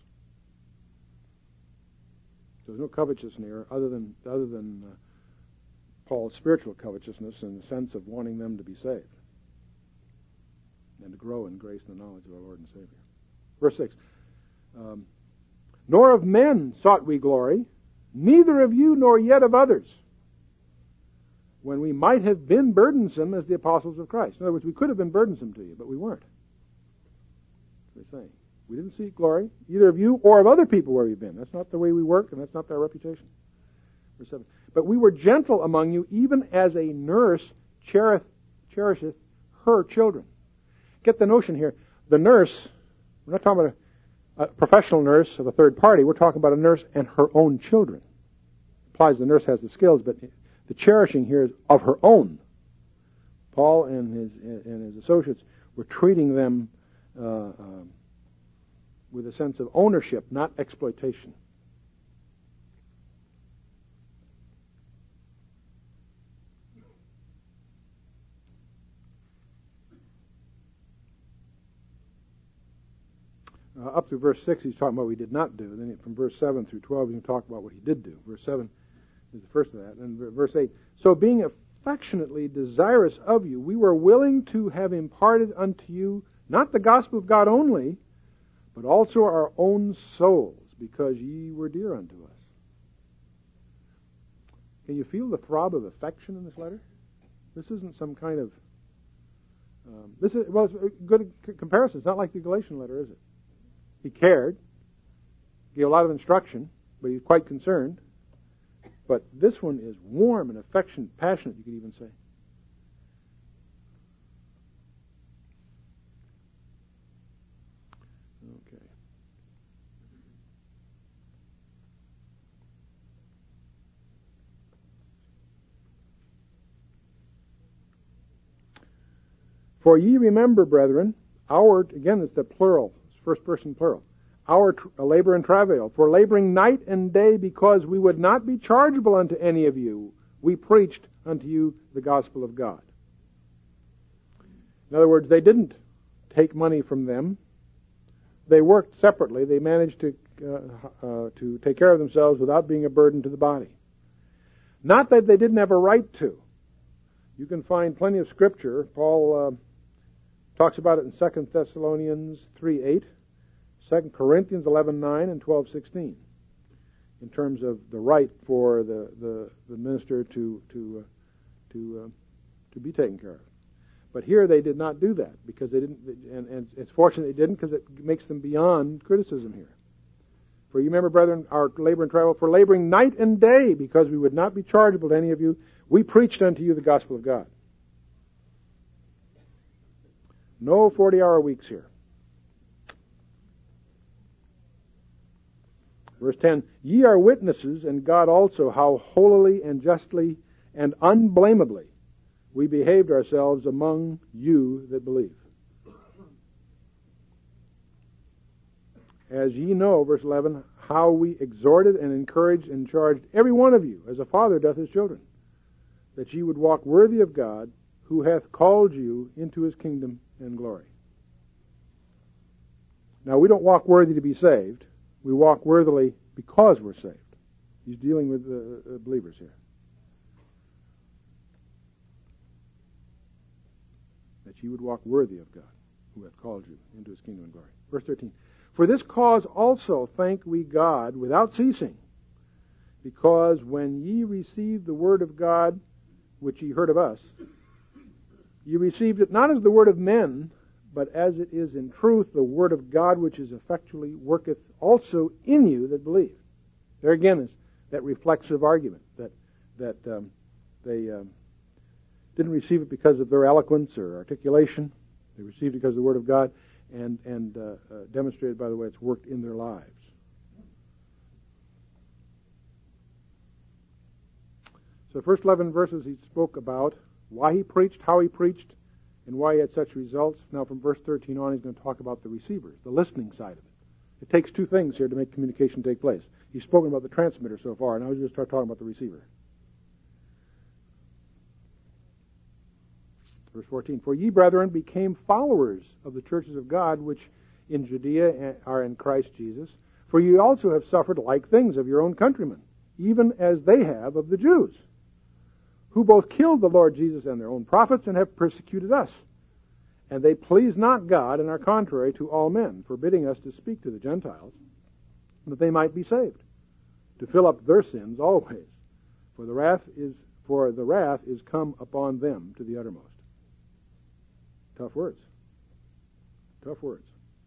So there's no covetousness here other than Paul's spiritual covetousness in the sense of wanting them to be saved and to grow in grace and the knowledge of our Lord and Savior. Verse 6, nor of men sought we glory, neither of you nor yet of others, when we might have been burdensome as the apostles of Christ. In other words, we could have been burdensome to you, but we weren't. That's what they're saying. We didn't seek glory, either of you or of other people where we've been. That's not the way we work, and that's not our reputation. Verse 7, but we were gentle among you, even as a nurse cherisheth her children. Get the notion here. The nurse, we're not talking about a professional nurse of a third party. We're talking about a nurse and her own children. It implies the nurse has the skills, but the cherishing here is of her own. Paul and his associates were treating them with a sense of ownership, not exploitation. Up through verse 6, he's talking about what he did not do. Then from verse 7 through 12, he's going to talk about what he did do. Verse 7 is the first of that. And verse 8, so being affectionately desirous of you, we were willing to have imparted unto you not the gospel of God only, but also our own souls, because ye were dear unto us. Can you feel the throb of affection in this letter? This isn't some kind of... it's a good comparison. It's not like the Galatian letter, is it? He cared, gave a lot of instruction, but he's quite concerned. But this one is warm and affectionate, passionate, you could even say. Okay. For ye remember, brethren, again it's the plural, it's first person plural, our labor and travail, for laboring night and day, because we would not be chargeable unto any of you. We preached unto you the gospel of God. In other words, they didn't take money from them. They worked separately. They managed to take care of themselves without being a burden to the body. Not that they didn't have a right to. You can find plenty of scripture. Paul talks about it in 2 Thessalonians 3:8, 2 Corinthians 11:9, and 12:16, in terms of the right for the minister to be taken care of. But here they did not do that, because they didn't, and it's fortunate they didn't, because it makes them beyond criticism here. For you remember, brethren, our labor and travel, for laboring night and day, because we would not be chargeable to any of you, we preached unto you the gospel of God. No 40-hour weeks here. Verse 10, ye are witnesses, and God also, how holily and justly and unblameably we behaved ourselves among you that believe. As ye know, verse 11, how we exhorted and encouraged and charged every one of you, as a father doth his children, that ye would walk worthy of God, who hath called you into his kingdom and glory. Now, we don't walk worthy to be saved. We walk worthily because we're saved. He's dealing with believers here. That ye would walk worthy of God, who hath called you into his kingdom and glory. Verse 13. For this cause also thank we God without ceasing, because when ye received the word of God, which ye heard of us, ye received it not as the word of men, but as it is in truth the word of God, which is effectually worketh also in you that believe. There again is that reflexive argument that they didn't receive it because of their eloquence or articulation. They received it because of the word of God, and demonstrated by the way it's worked in their lives. So the first 11 verses he spoke about why he preached, how he preached, and why he had such results. Now from verse 13 on, he's going to talk about the receivers, the listening side of it. It takes two things here to make communication take place. He's spoken about the transmitter so far, and now he's going to start talking about the receiver. Verse 14, for ye, brethren, became followers of the churches of God, which in Judea are in Christ Jesus. For ye also have suffered like things of your own countrymen, even as they have of the Jews, who both killed the Lord Jesus and their own prophets, and have persecuted us. And they please not God, and are contrary to all men, forbidding us to speak to the Gentiles, that they might be saved, to fill up their sins always. For the wrath is come upon them to the uttermost. Tough words. Tough words.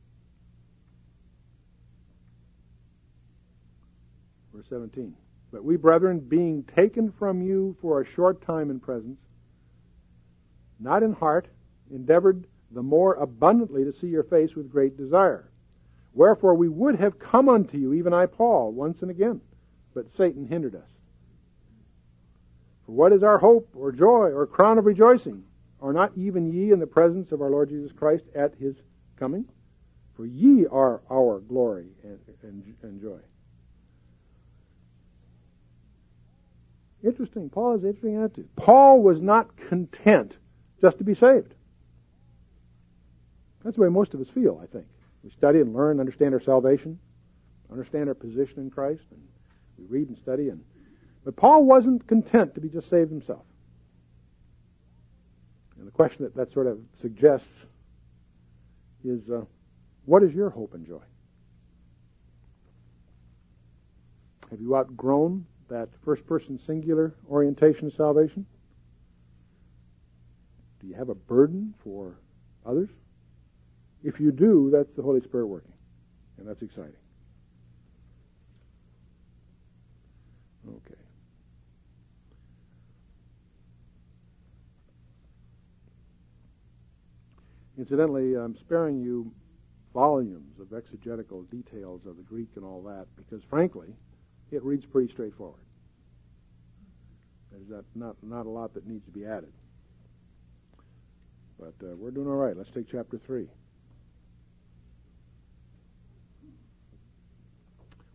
Verse 17. But we, brethren, being taken from you for a short time in presence, not in heart, endeavored the more abundantly to see your face with great desire. Wherefore we would have come unto you, even I, Paul, once and again, but Satan hindered us. For what is our hope, or joy, or crown of rejoicing? Are not even ye in the presence of our Lord Jesus Christ at his coming? For ye are our glory and joy. Interesting. Paul has an interesting attitude. Paul was not content just to be saved. That's the way most of us feel, I think. We study and learn, understand our salvation, understand our position in Christ, and we read and study. But Paul wasn't content to be just saved himself. And the question that sort of suggests is, what is your hope and joy? Have you outgrown that first-person singular orientation of salvation? Do you have a burden for others? If you do, that's the Holy Spirit working, and that's exciting. Okay. Incidentally, I'm sparing you volumes of exegetical details of the Greek and all that, because frankly, it reads pretty straightforward. There's not a lot that needs to be added. But we're doing all right. Let's take chapter 3.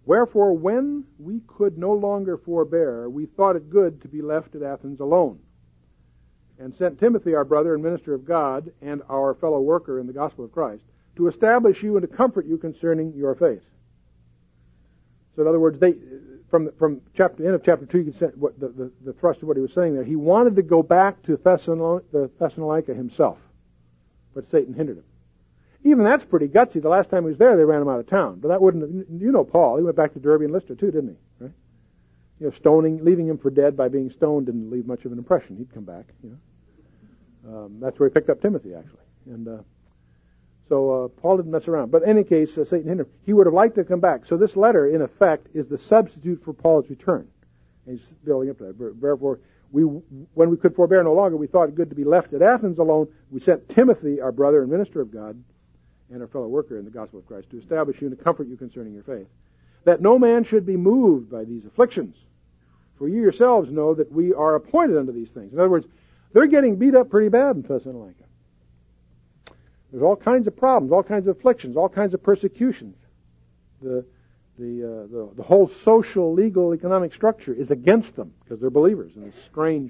Wherefore, when we could no longer forbear, we thought it good to be left at Athens alone, and sent Timothy, our brother and minister of God, and our fellow worker in the gospel of Christ, to establish you and to comfort you concerning your faith. So in other words, from end of chapter 2, you can see the thrust of what he was saying there. He wanted to go back to Thessalonica himself, but Satan hindered him. Even that's pretty gutsy. The last time he was there, they ran him out of town. But that wouldn't, you know Paul. He went back to Derbe and Lystra too, didn't he? Right? You know, stoning, leaving him for dead by being stoned didn't leave much of an impression. He'd come back, you know. That's where he picked up Timothy, actually. And so Paul didn't mess around. But in any case, Satan hindered him. He would have liked to come back. So this letter, in effect, is the substitute for Paul's return. And he's building up to that. Therefore, when we could forbear no longer, we thought it good to be left at Athens alone. We sent Timothy, our brother and minister of God, and our fellow worker in the gospel of Christ, to establish you and to comfort you concerning your faith, that no man should be moved by these afflictions. For you yourselves know that we are appointed unto these things. In other words, they're getting beat up pretty bad in Thessalonica. There's all kinds of problems, all kinds of afflictions, all kinds of persecutions. The whole social, legal, economic structure is against them because they're believers in this strange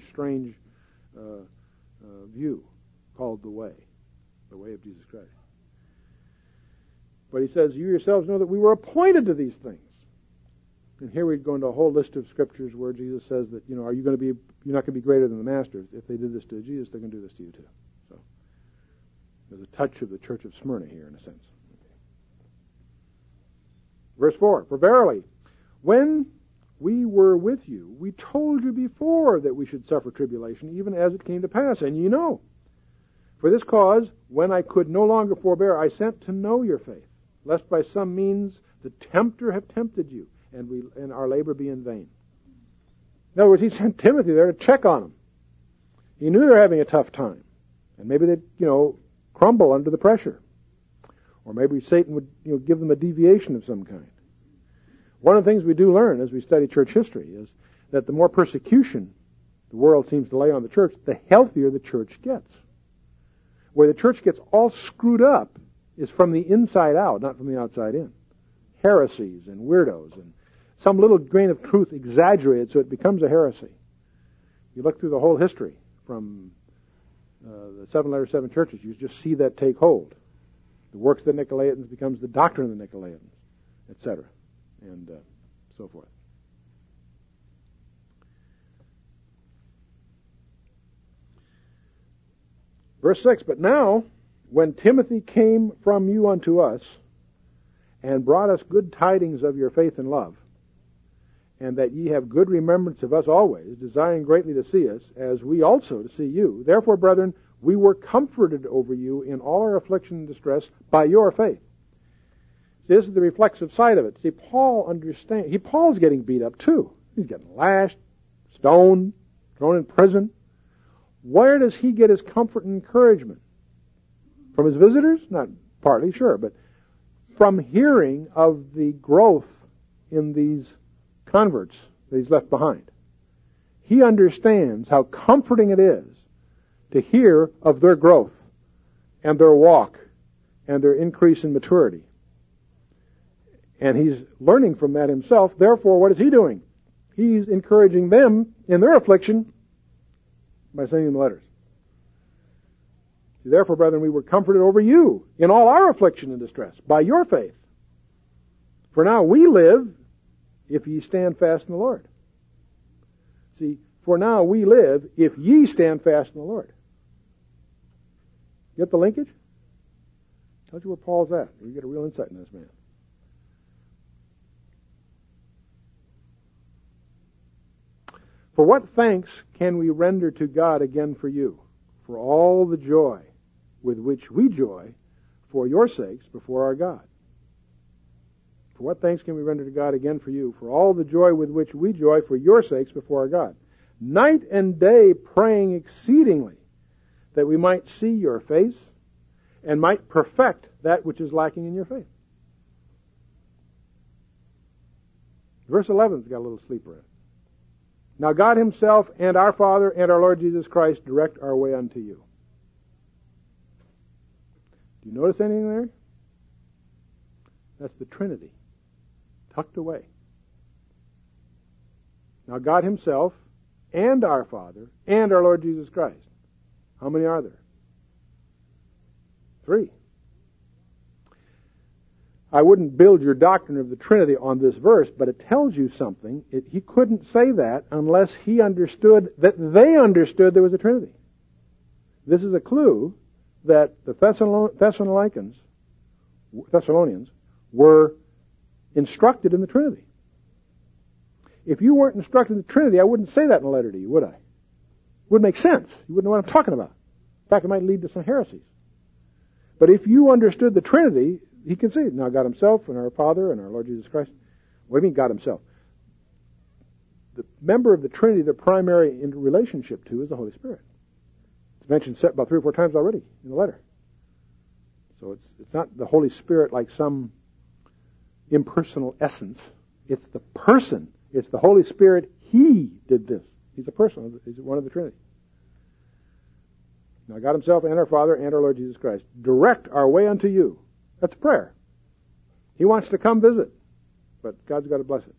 view called the way of Jesus Christ. But he says, you yourselves know that we were appointed to these things. And here we go into a whole list of scriptures where Jesus says that, you're not going to be greater than the master. If they did this to Jesus, they're going to do this to you too. So there's a touch of the church of Smyrna here in a sense. Verse 4, for verily, when we were with you, we told you before that we should suffer tribulation, even as it came to pass, and ye know. For this cause, when I could no longer forbear, I sent to know your faith, lest by some means the tempter have tempted you, and our labor be in vain. In other words, he sent Timothy there to check on them. He knew they were having a tough time, and maybe they'd, crumble under the pressure. Or maybe Satan would, give them a deviation of some kind. One of the things we do learn as we study church history is that the more persecution the world seems to lay on the church, the healthier the church gets. Where the church gets all screwed up is from the inside out, not from the outside in. Heresies and weirdos and some little grain of truth exaggerated so it becomes a heresy. You look through the whole history from the 7 letters, 7 churches, you just see that take hold. The works of the Nicolaitans becomes the doctrine of the Nicolaitans, etc., and so forth. Verse 6, but now, when Timothy came from you unto us, and brought us good tidings of your faith and love, and that ye have good remembrance of us always, desiring greatly to see us, as we also to see you. Therefore, brethren, we were comforted over you in all our affliction and distress by your faith. See, this is the reflexive side of it. See, Paul's getting beat up too. He's getting lashed, stoned, thrown in prison. Where does he get his comfort and encouragement? From his visitors? Not partly, sure, but from hearing of the growth in these converts that he's left behind. He understands how comforting it is to hear of their growth and their walk and their increase in maturity. And he's learning from that himself. Therefore, what is he doing? He's encouraging them in their affliction by sending them letters. Therefore, brethren, we were comforted over you in all our affliction and distress by your faith. For now we live if ye stand fast in the Lord. See, for now we live if ye stand fast in the Lord. Get the linkage? Tells you where Paul's at. You get a real insight in this man. For what thanks can we render to God again for you, for all the joy with which we joy for your sakes before our God? For what thanks can we render to God again for you, for all the joy with which we joy for your sakes before our God? Night and day praying exceedingly, that we might see your face, and might perfect that which is lacking in your faith. Verse 11's got a little sleeper in it. Now God himself and our Father and our Lord Jesus Christ direct our way unto you. Do you notice anything there? That's the Trinity tucked away. Now God himself and our Father and our Lord Jesus Christ. How many are there? 3. I wouldn't build your doctrine of the Trinity on this verse, but it tells you something. He couldn't say that unless he understood that they understood there was a Trinity. This is a clue that the Thessalonians were instructed in the Trinity. If you weren't instructed in the Trinity, I wouldn't say that in a letter to you, would I? It wouldn't make sense. You wouldn't know what I'm talking about. In fact, it might lead to some heresies. But if you understood the Trinity, he can see it. Now God himself and our Father and our Lord Jesus Christ. What do you mean God himself? The member of the Trinity they're primary in relationship to is the Holy Spirit. It's mentioned about 3 or 4 times already in the letter. So it's not the Holy Spirit like some impersonal essence. It's the person. It's the Holy Spirit. He did this. He's a person. He's one of the Trinity. Now God himself and our Father and our Lord Jesus Christ direct our way unto you. That's prayer. He wants to come visit, but God's got to bless it.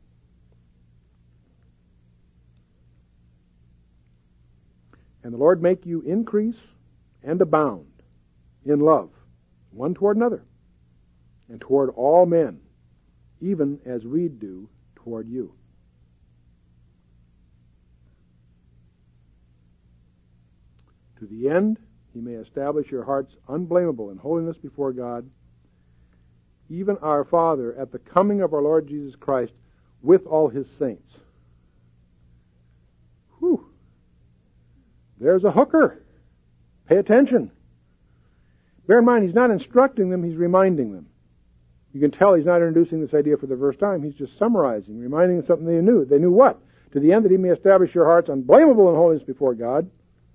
And the Lord make you increase and abound in love, one toward another, and toward all men, even as we do toward you. To the end, he may establish your hearts unblameable in holiness before God, even our Father, at the coming of our Lord Jesus Christ with all his saints. Whew. There's a hooker. Pay attention. Bear in mind, he's not instructing them, he's reminding them. You can tell he's not introducing this idea for the first time. He's just summarizing, reminding them something they knew. They knew what? To the end that he may establish your hearts unblameable in holiness before God.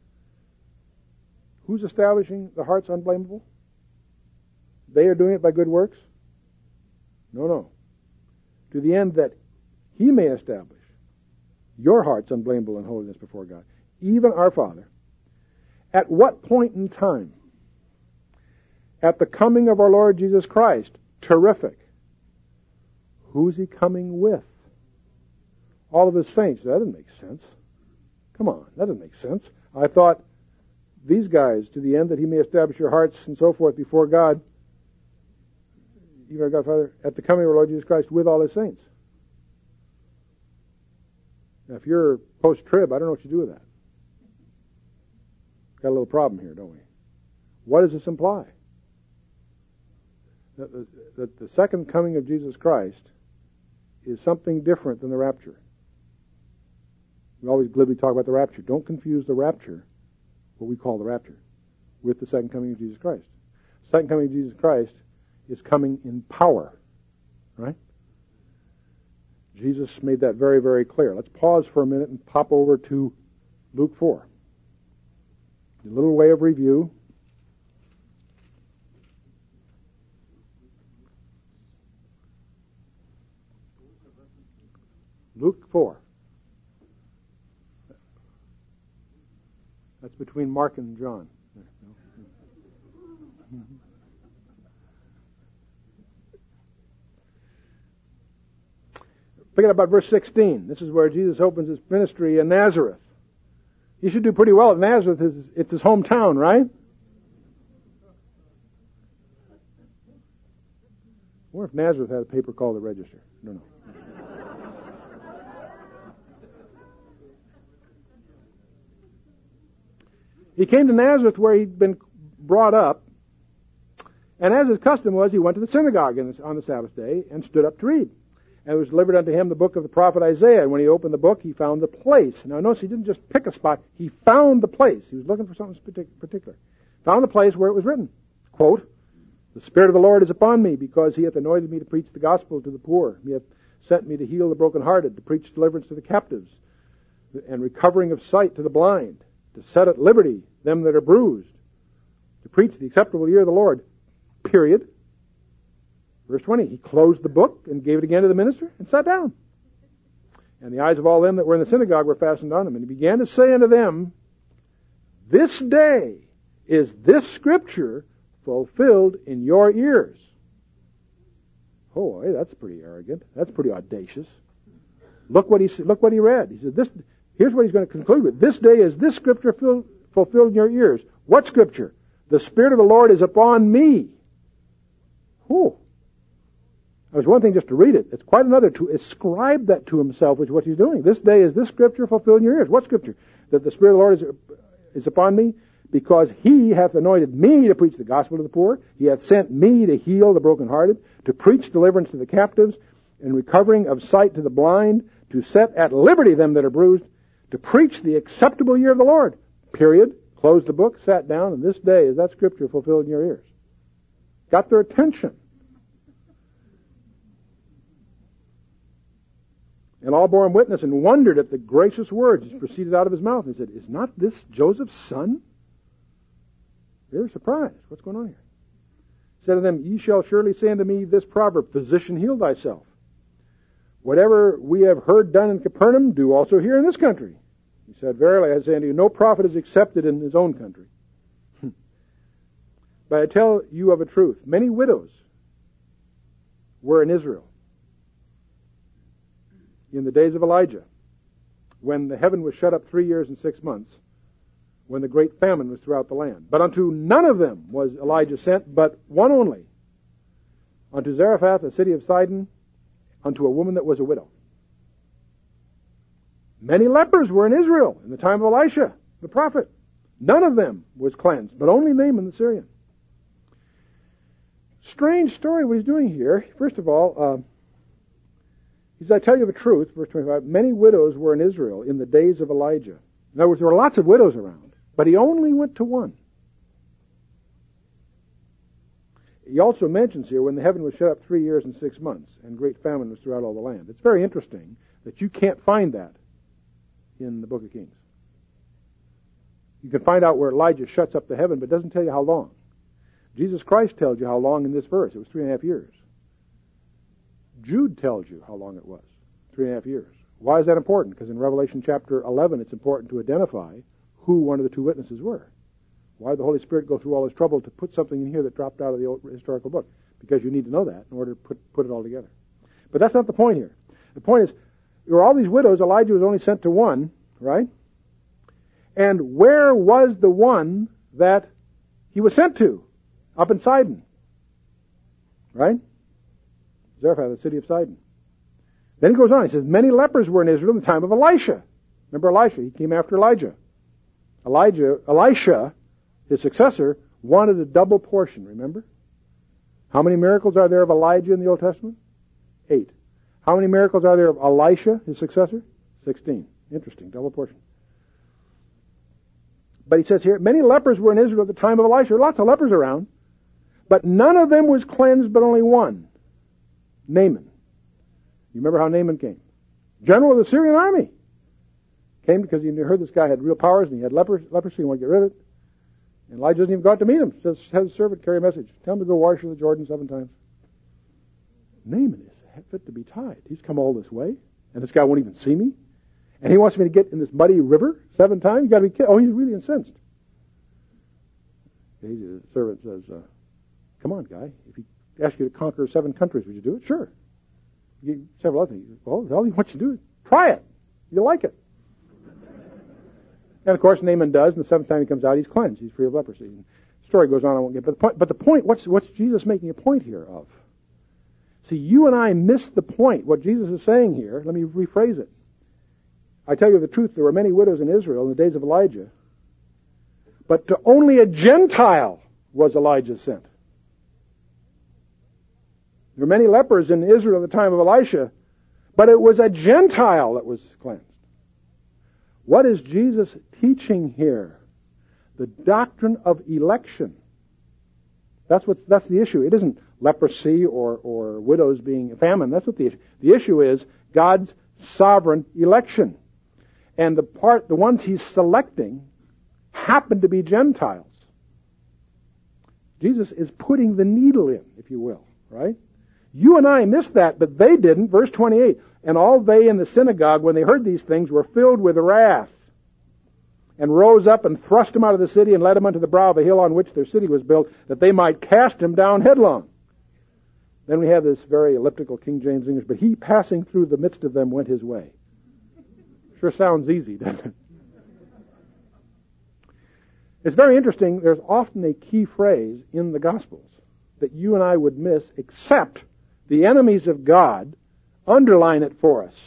Who's establishing the hearts unblameable? They are doing it by good works? No. To the end that he may establish your hearts unblameable in holiness before God. Even our Father. At what point in time? At the coming of our Lord Jesus Christ. Terrific. Who's he coming with? All of his saints. That doesn't make sense. Come on, that doesn't make sense. I thought these guys, to the end that he may establish your hearts and so forth before God, even our God Father, at the coming of our Lord Jesus Christ with all his saints. Now, if you're post-trib, I don't know what you do with that. Got a little problem here, don't we? What does this imply? That the second coming of Jesus Christ is something different than the rapture. We always glibly talk about the rapture. Don't confuse the rapture, what we call the rapture, with the second coming of Jesus Christ. The second coming of Jesus Christ is coming in power, right? Jesus made that very, very clear. Let's pause for a minute and pop over to Luke 4. A little way of review. Luke 4. That's between Mark and John. Forget about verse 16. This is where Jesus opens his ministry in Nazareth. He should do pretty well at Nazareth. It's his hometown, right? I wonder if Nazareth had a paper called the Register. No. He came to Nazareth where he'd been brought up, and as his custom was, he went to the synagogue on the Sabbath day and stood up to read. And it was delivered unto him the book of the prophet Isaiah. And when he opened the book, he found the place. Now notice he didn't just pick a spot. He found the place. He was looking for something particular. Found the place where it was written. Quote, "The Spirit of the Lord is upon me, because he hath anointed me to preach the gospel to the poor. He hath sent me to heal the brokenhearted, to preach deliverance to the captives, and recovering of sight to the blind, to set at liberty them that are bruised, to preach the acceptable year of the Lord." Period. Verse 20, he closed the book and gave it again to the minister and sat down. And the eyes of all them that were in the synagogue were fastened on him. And he began to say unto them, "This day is this scripture fulfilled in your ears." Oh, hey, that's pretty arrogant. That's pretty audacious. Look what he read. He said, here's what he's going to conclude with. This day is this scripture fulfilled in your ears. What scripture? The Spirit of the Lord is upon me. Oh. It was one thing just to read it. It's quite another to ascribe that to himself, which is what he's doing. This day is this scripture fulfilled in your ears. What scripture? That the Spirit of the Lord is upon me, because he hath anointed me to preach the gospel to the poor. He hath sent me to heal the brokenhearted, to preach deliverance to the captives, and recovering of sight to the blind, to set at liberty them that are bruised, to preach the acceptable year of the Lord. Period. Closed the book, sat down, and this day is that scripture fulfilled in your ears. Got their attention. And all bore him witness and wondered at the gracious words which proceeded out of his mouth. And he said, is not this Joseph's son? They were surprised. What's going on here? He said to them, ye shall surely say unto me this proverb, physician, heal thyself. Whatever we have heard done in Capernaum, do also here in this country. He said, verily I say unto you, no prophet is accepted in his own country. But I tell you of a truth, many widows were in Israel in the days of Elijah, when the heaven was shut up 3 years and 6 months, when the great famine was throughout the land. But unto none of them was Elijah sent, but one only, unto Zarephath, a city of Sidon, unto a woman that was a widow. Many lepers were in Israel in the time of Elisha, the prophet. None of them was cleansed, but only Naaman the Syrian. Strange story what he's doing here. First of all, he says, I tell you the truth, verse 25, many widows were in Israel in the days of Elijah. In other words, there were lots of widows around, but he only went to one. He also mentions here when the heaven was shut up 3 years and 6 months, and great famine was throughout all the land. It's very interesting that you can't find that in the book of Kings. You can find out where Elijah shuts up the heaven, but it doesn't tell you how long. Jesus Christ tells you how long in this verse. It was 3.5 years. Jude tells you how long it was, 3.5 years. Why is that important? Because in Revelation chapter 11, it's important to identify who one of the two witnesses were. Why did the Holy Spirit go through all this trouble to put something in here that dropped out of the old historical book? Because you need to know that in order to put it all together. But that's not the point here. The point is, there were all these widows. Elijah was only sent to one, right? And where was the one that he was sent to? Up in Sidon, right? Zarephath, the city of Sidon. Then he goes on. He says, many lepers were in Israel in the time of Elisha. Remember Elisha? He came after Elijah. Elisha, his successor, wanted a double portion, remember? How many miracles are there of Elijah in the Old Testament? 8. How many miracles are there of Elisha, his successor? 16. Interesting, double portion. But he says here, many lepers were in Israel at the time of Elisha. There were lots of lepers around. But none of them was cleansed, but only one. Naaman. You remember how Naaman came? General of the Syrian army. Came because he heard this guy had real powers and he had leprosy and wanted to get rid of it. And Elijah doesn't even go out to meet him. Says, has a servant carry a message. Tell him to go wash in the Jordan 7 times. Naaman is fit to be tied. He's come all this way, and this guy won't even see me. And he wants me to get in this muddy river 7 times? You got to be kidding. Oh, he's really incensed. The servant says, come on, guy. If he asks you to conquer 7 countries, would you do it? Sure. Several other things. Well, all he wants you to do is try it. You'll like it. And of course, Naaman does, and the 7th time he comes out, he's cleansed. He's free of leprosy. And the story goes on, I won't get. But the point, what's Jesus making a point here of? See, you and I miss the point. What Jesus is saying here, let me rephrase it. I tell you the truth, there were many widows in Israel in the days of Elijah, but to only a Gentile was Elijah sent. There were many lepers in Israel at the time of Elisha, but it was a Gentile that was cleansed. What is Jesus teaching here? The doctrine of election. That's the issue. It isn't leprosy or widows being famine. That's not the issue. The issue is God's sovereign election. And the ones he's selecting happen to be Gentiles. Jesus is putting the needle in, if you will, right? You and I missed that, but they didn't. Verse 28, and all they in the synagogue, when they heard these things, were filled with wrath, and rose up and thrust him out of the city and led him unto the brow of a hill on which their city was built, that they might cast him down headlong. Then we have this very elliptical King James English, but he passing through the midst of them went his way. Sure sounds easy, doesn't it? It's very interesting. There's often a key phrase in the Gospels that you and I would miss, except the enemies of God underline it for us.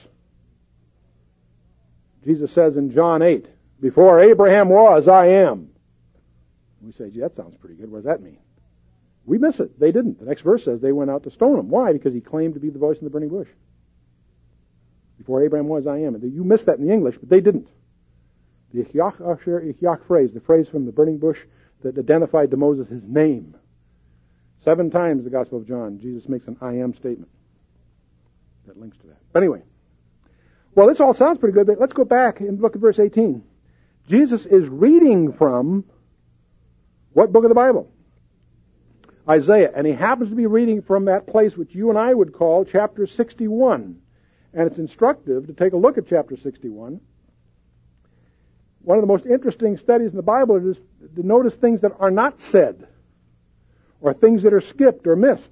Jesus says in John 8, before Abraham was, I am. We say, gee, that sounds pretty good. What does that mean? We miss it. They didn't. The next verse says they went out to stone him. Why? Because he claimed to be the voice in the burning bush. Before Abraham was, I am. You miss that in the English, but they didn't. The Ichyak Asher Ichyak phrase, the phrase from the burning bush that identified to Moses his name. 7 times in the Gospel of John, Jesus makes an I am statement that links to that. But anyway, well, this all sounds pretty good, but let's go back and look at verse 18. Jesus is reading from what book of the Bible? Isaiah. And he happens to be reading from that place which you and I would call chapter 61. And it's instructive to take a look at chapter 61. One of the most interesting studies in the Bible is to notice things that are not said, or things that are skipped or missed.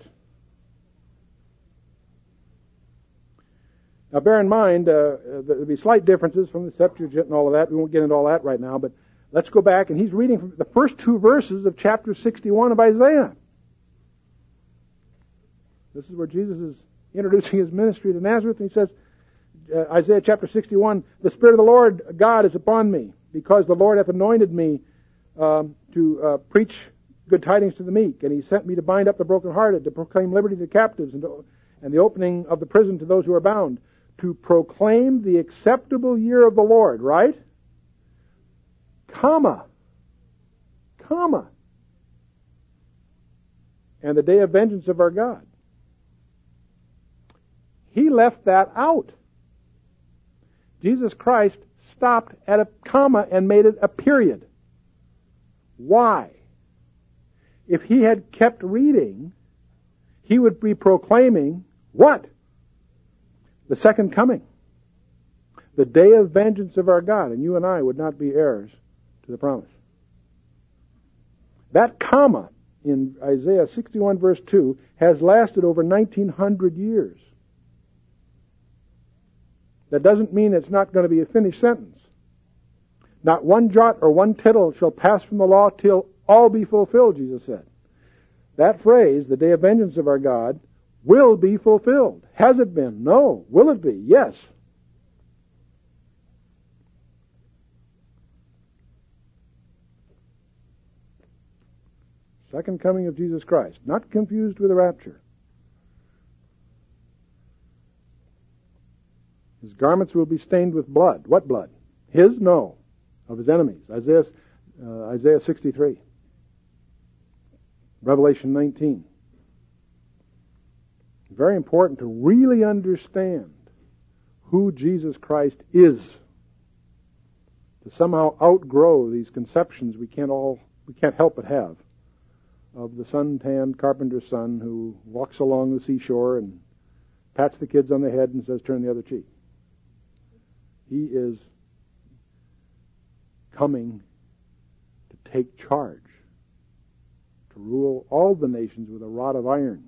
Now bear in mind, there'll be slight differences from the Septuagint and all of that. We won't get into all that right now, but let's go back, and he's reading from the first 2 verses of chapter 61 of Isaiah. This is where Jesus is introducing his ministry to Nazareth, and he says, Isaiah chapter 61, the Spirit of the Lord God is upon me, because the Lord hath anointed me to preach good tidings to the meek, and he sent me to bind up the brokenhearted, to proclaim liberty to the captives, and the opening of the prison to those who are bound, to proclaim the acceptable year of the Lord, right? Comma. And the day of vengeance of our God. He left that out. Jesus Christ stopped at a comma and made it a period. Why? If he had kept reading, he would be proclaiming what? The second coming. The day of vengeance of our God. And you and I would not be heirs to the promise. That comma in Isaiah 61 verse 2 has lasted over 1900 years. That doesn't mean it's not going to be a finished sentence. Not one jot or one tittle shall pass from the law till all be fulfilled, Jesus said. That phrase, the day of vengeance of our God, will be fulfilled. Has it been? No. Will it be? Yes. Second coming of Jesus Christ. Not confused with the rapture. His garments will be stained with blood. What blood? His? No. Of his enemies. Isaiah 63. Revelation 19. Very important to really understand who Jesus Christ is. To somehow outgrow these conceptions we can't help but have of the sun-tanned carpenter's son who walks along the seashore and pats the kids on the head and says, turn the other cheek. He is coming to take charge, to rule all the nations with a rod of iron.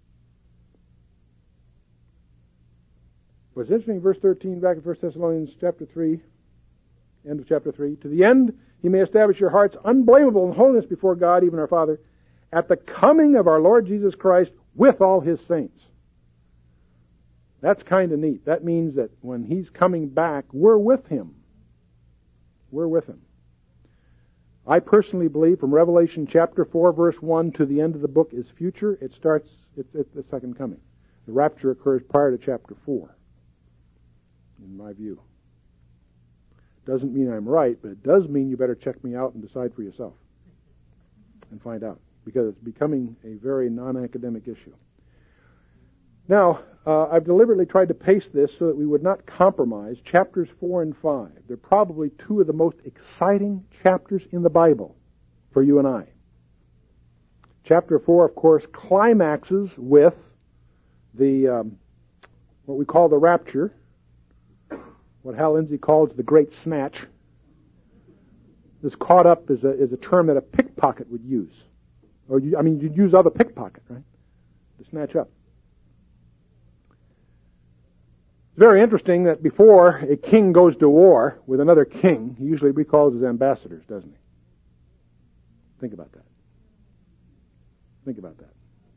What's interesting, verse 13, back in 1 Thessalonians chapter 3, end of chapter 3, to the end he may establish your hearts unblameable in holiness before God, even our Father, at the coming of our Lord Jesus Christ with all his saints. That's kind of neat. That means that when he's coming back, we're with him. We're with him. I personally believe from Revelation chapter 4, verse 1 to the end of the book is future. It's the second coming. The rapture occurs prior to chapter 4, in my view. Doesn't mean I'm right, but it does mean you better check me out and decide for yourself and find out, because it's becoming a very non-academic issue. Now, I've deliberately tried to pace this so that we would not compromise chapters 4 and 5. They're probably 2 of the most exciting chapters in the Bible for you and I. Chapter 4, of course, climaxes with the what we call the rapture, what Hal Lindsey calls the great snatch. This caught up is a term that a pickpocket would use. You'd use other pickpocket, right, to snatch up. very interesting that before a king goes to war with another king, he usually recalls his ambassadors, doesn't he? Think about that. Think about that.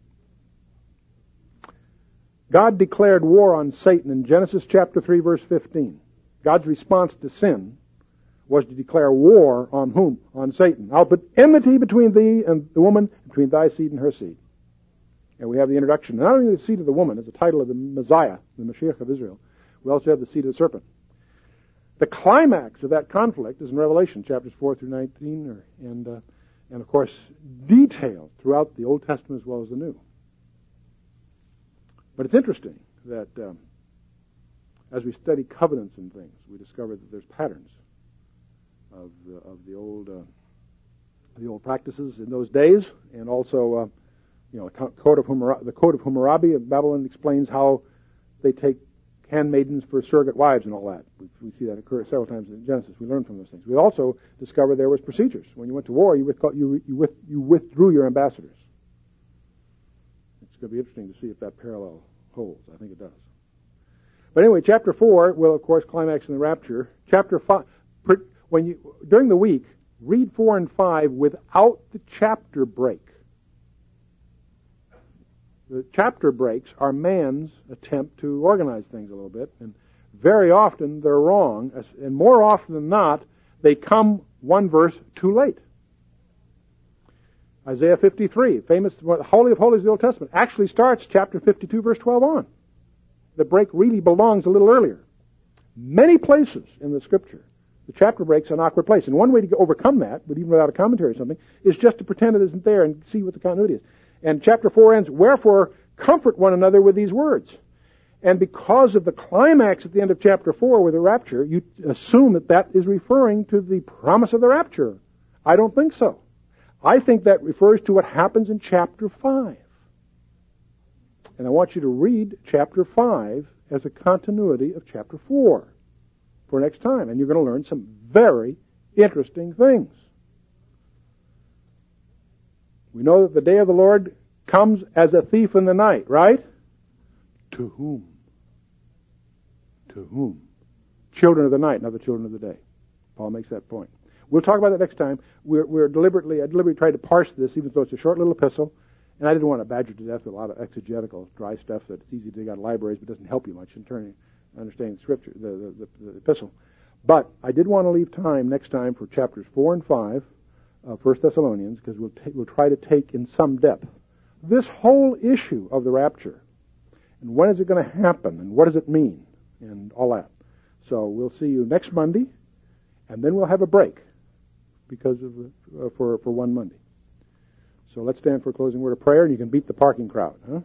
God declared war on Satan in Genesis chapter 3, verse 15. God's response to sin was to declare war on whom? On Satan. I'll put enmity between thee and the woman, between thy seed and her seed. And we have the introduction, not only the seed of the woman as the title of the Messiah, the Mashiach of Israel, we also have the seed of the serpent. The climax of that conflict is in Revelation chapters 4 through 19, and of course detailed throughout the Old Testament as well as the New. But it's interesting that as we study covenants and things, we discover that there's patterns of the old practices in those days, and also the Code of Hammurabi of Babylon explains how they take handmaidens for surrogate wives and all that. We see that occur several times in Genesis. We learn from those things. We also discover there was procedures. When you went to war, you withdrew your ambassadors. It's going to be interesting to see if that parallel holds. I think it does. But anyway, chapter 4 will, of course, climax in the rapture. Chapter 5, during the week, read 4 and 5 without the chapter break. The chapter breaks are man's attempt to organize things a little bit, and very often they're wrong, and more often than not, they come one verse too late. Isaiah 53, famous, Holy of Holies of the Old Testament, actually starts chapter 52, verse 12 on. The break really belongs a little earlier. Many places in the Scripture, the chapter break's an awkward place, and one way to overcome that, but even without a commentary or something, is just to pretend it isn't there and see what the continuity is. And chapter 4 ends, wherefore comfort one another with these words. And because of the climax at the end of chapter 4 with the rapture, you assume that is referring to the promise of the rapture. I don't think so. I think that refers to what happens in chapter 5. And I want you to read chapter 5 as a continuity of chapter 4 for next time. And you're going to learn some very interesting things. We know that the day of the Lord comes as a thief in the night, right? To whom? To whom? Children of the night, not the children of the day. Paul makes that point. We'll talk about that next time. I deliberately tried to parse this, even though it's a short little epistle, and I didn't want to badger to death with a lot of exegetical, dry stuff that's easy to dig out of libraries, but doesn't help you much in understanding the Scripture, the epistle. But I did want to leave time next time for chapters 4 and 5 of 1 Thessalonians, because we'll try to take in some depth this whole issue of the rapture, and when is it going to happen, and what does it mean, and all that. So we'll see you next Monday, and then we'll have a break because of for one Monday. So let's stand for a closing word of prayer, and you can beat the parking crowd, huh?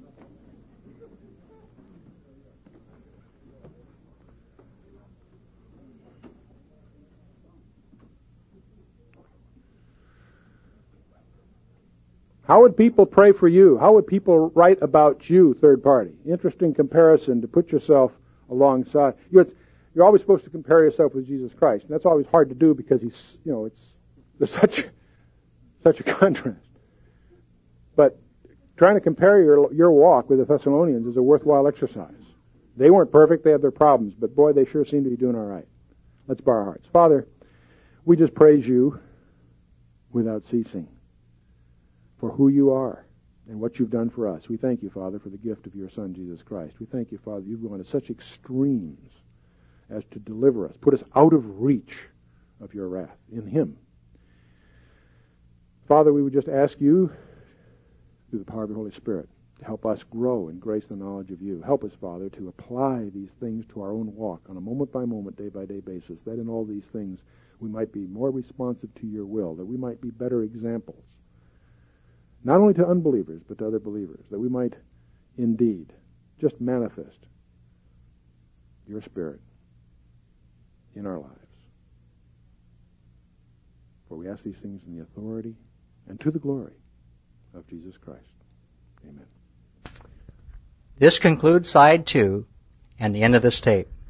How would people pray for you? How would people write about you, third party? Interesting comparison to put yourself alongside. You're always supposed to compare yourself with Jesus Christ. And that's always hard to do because there's such a contrast. But trying to compare your walk with the Thessalonians is a worthwhile exercise. They weren't perfect, they had their problems, but boy, they sure seem to be doing all right. Let's bow our hearts. Father, we just praise you without ceasing for who you are and what you've done for us. We thank you, Father, for the gift of your Son, Jesus Christ. We thank you, Father, you've gone to such extremes as to deliver us, put us out of reach of your wrath in him. Father, we would just ask you, through the power of your Holy Spirit, to help us grow in grace and knowledge of you. Help us, Father, to apply these things to our own walk on a moment-by-moment, day-by-day basis, that in all these things we might be more responsive to your will, that we might be better examples, not only to unbelievers, but to other believers, that we might indeed just manifest your Spirit in our lives. For we ask these things in the authority and to the glory of Jesus Christ. Amen. This concludes side 2 and the end of this tape.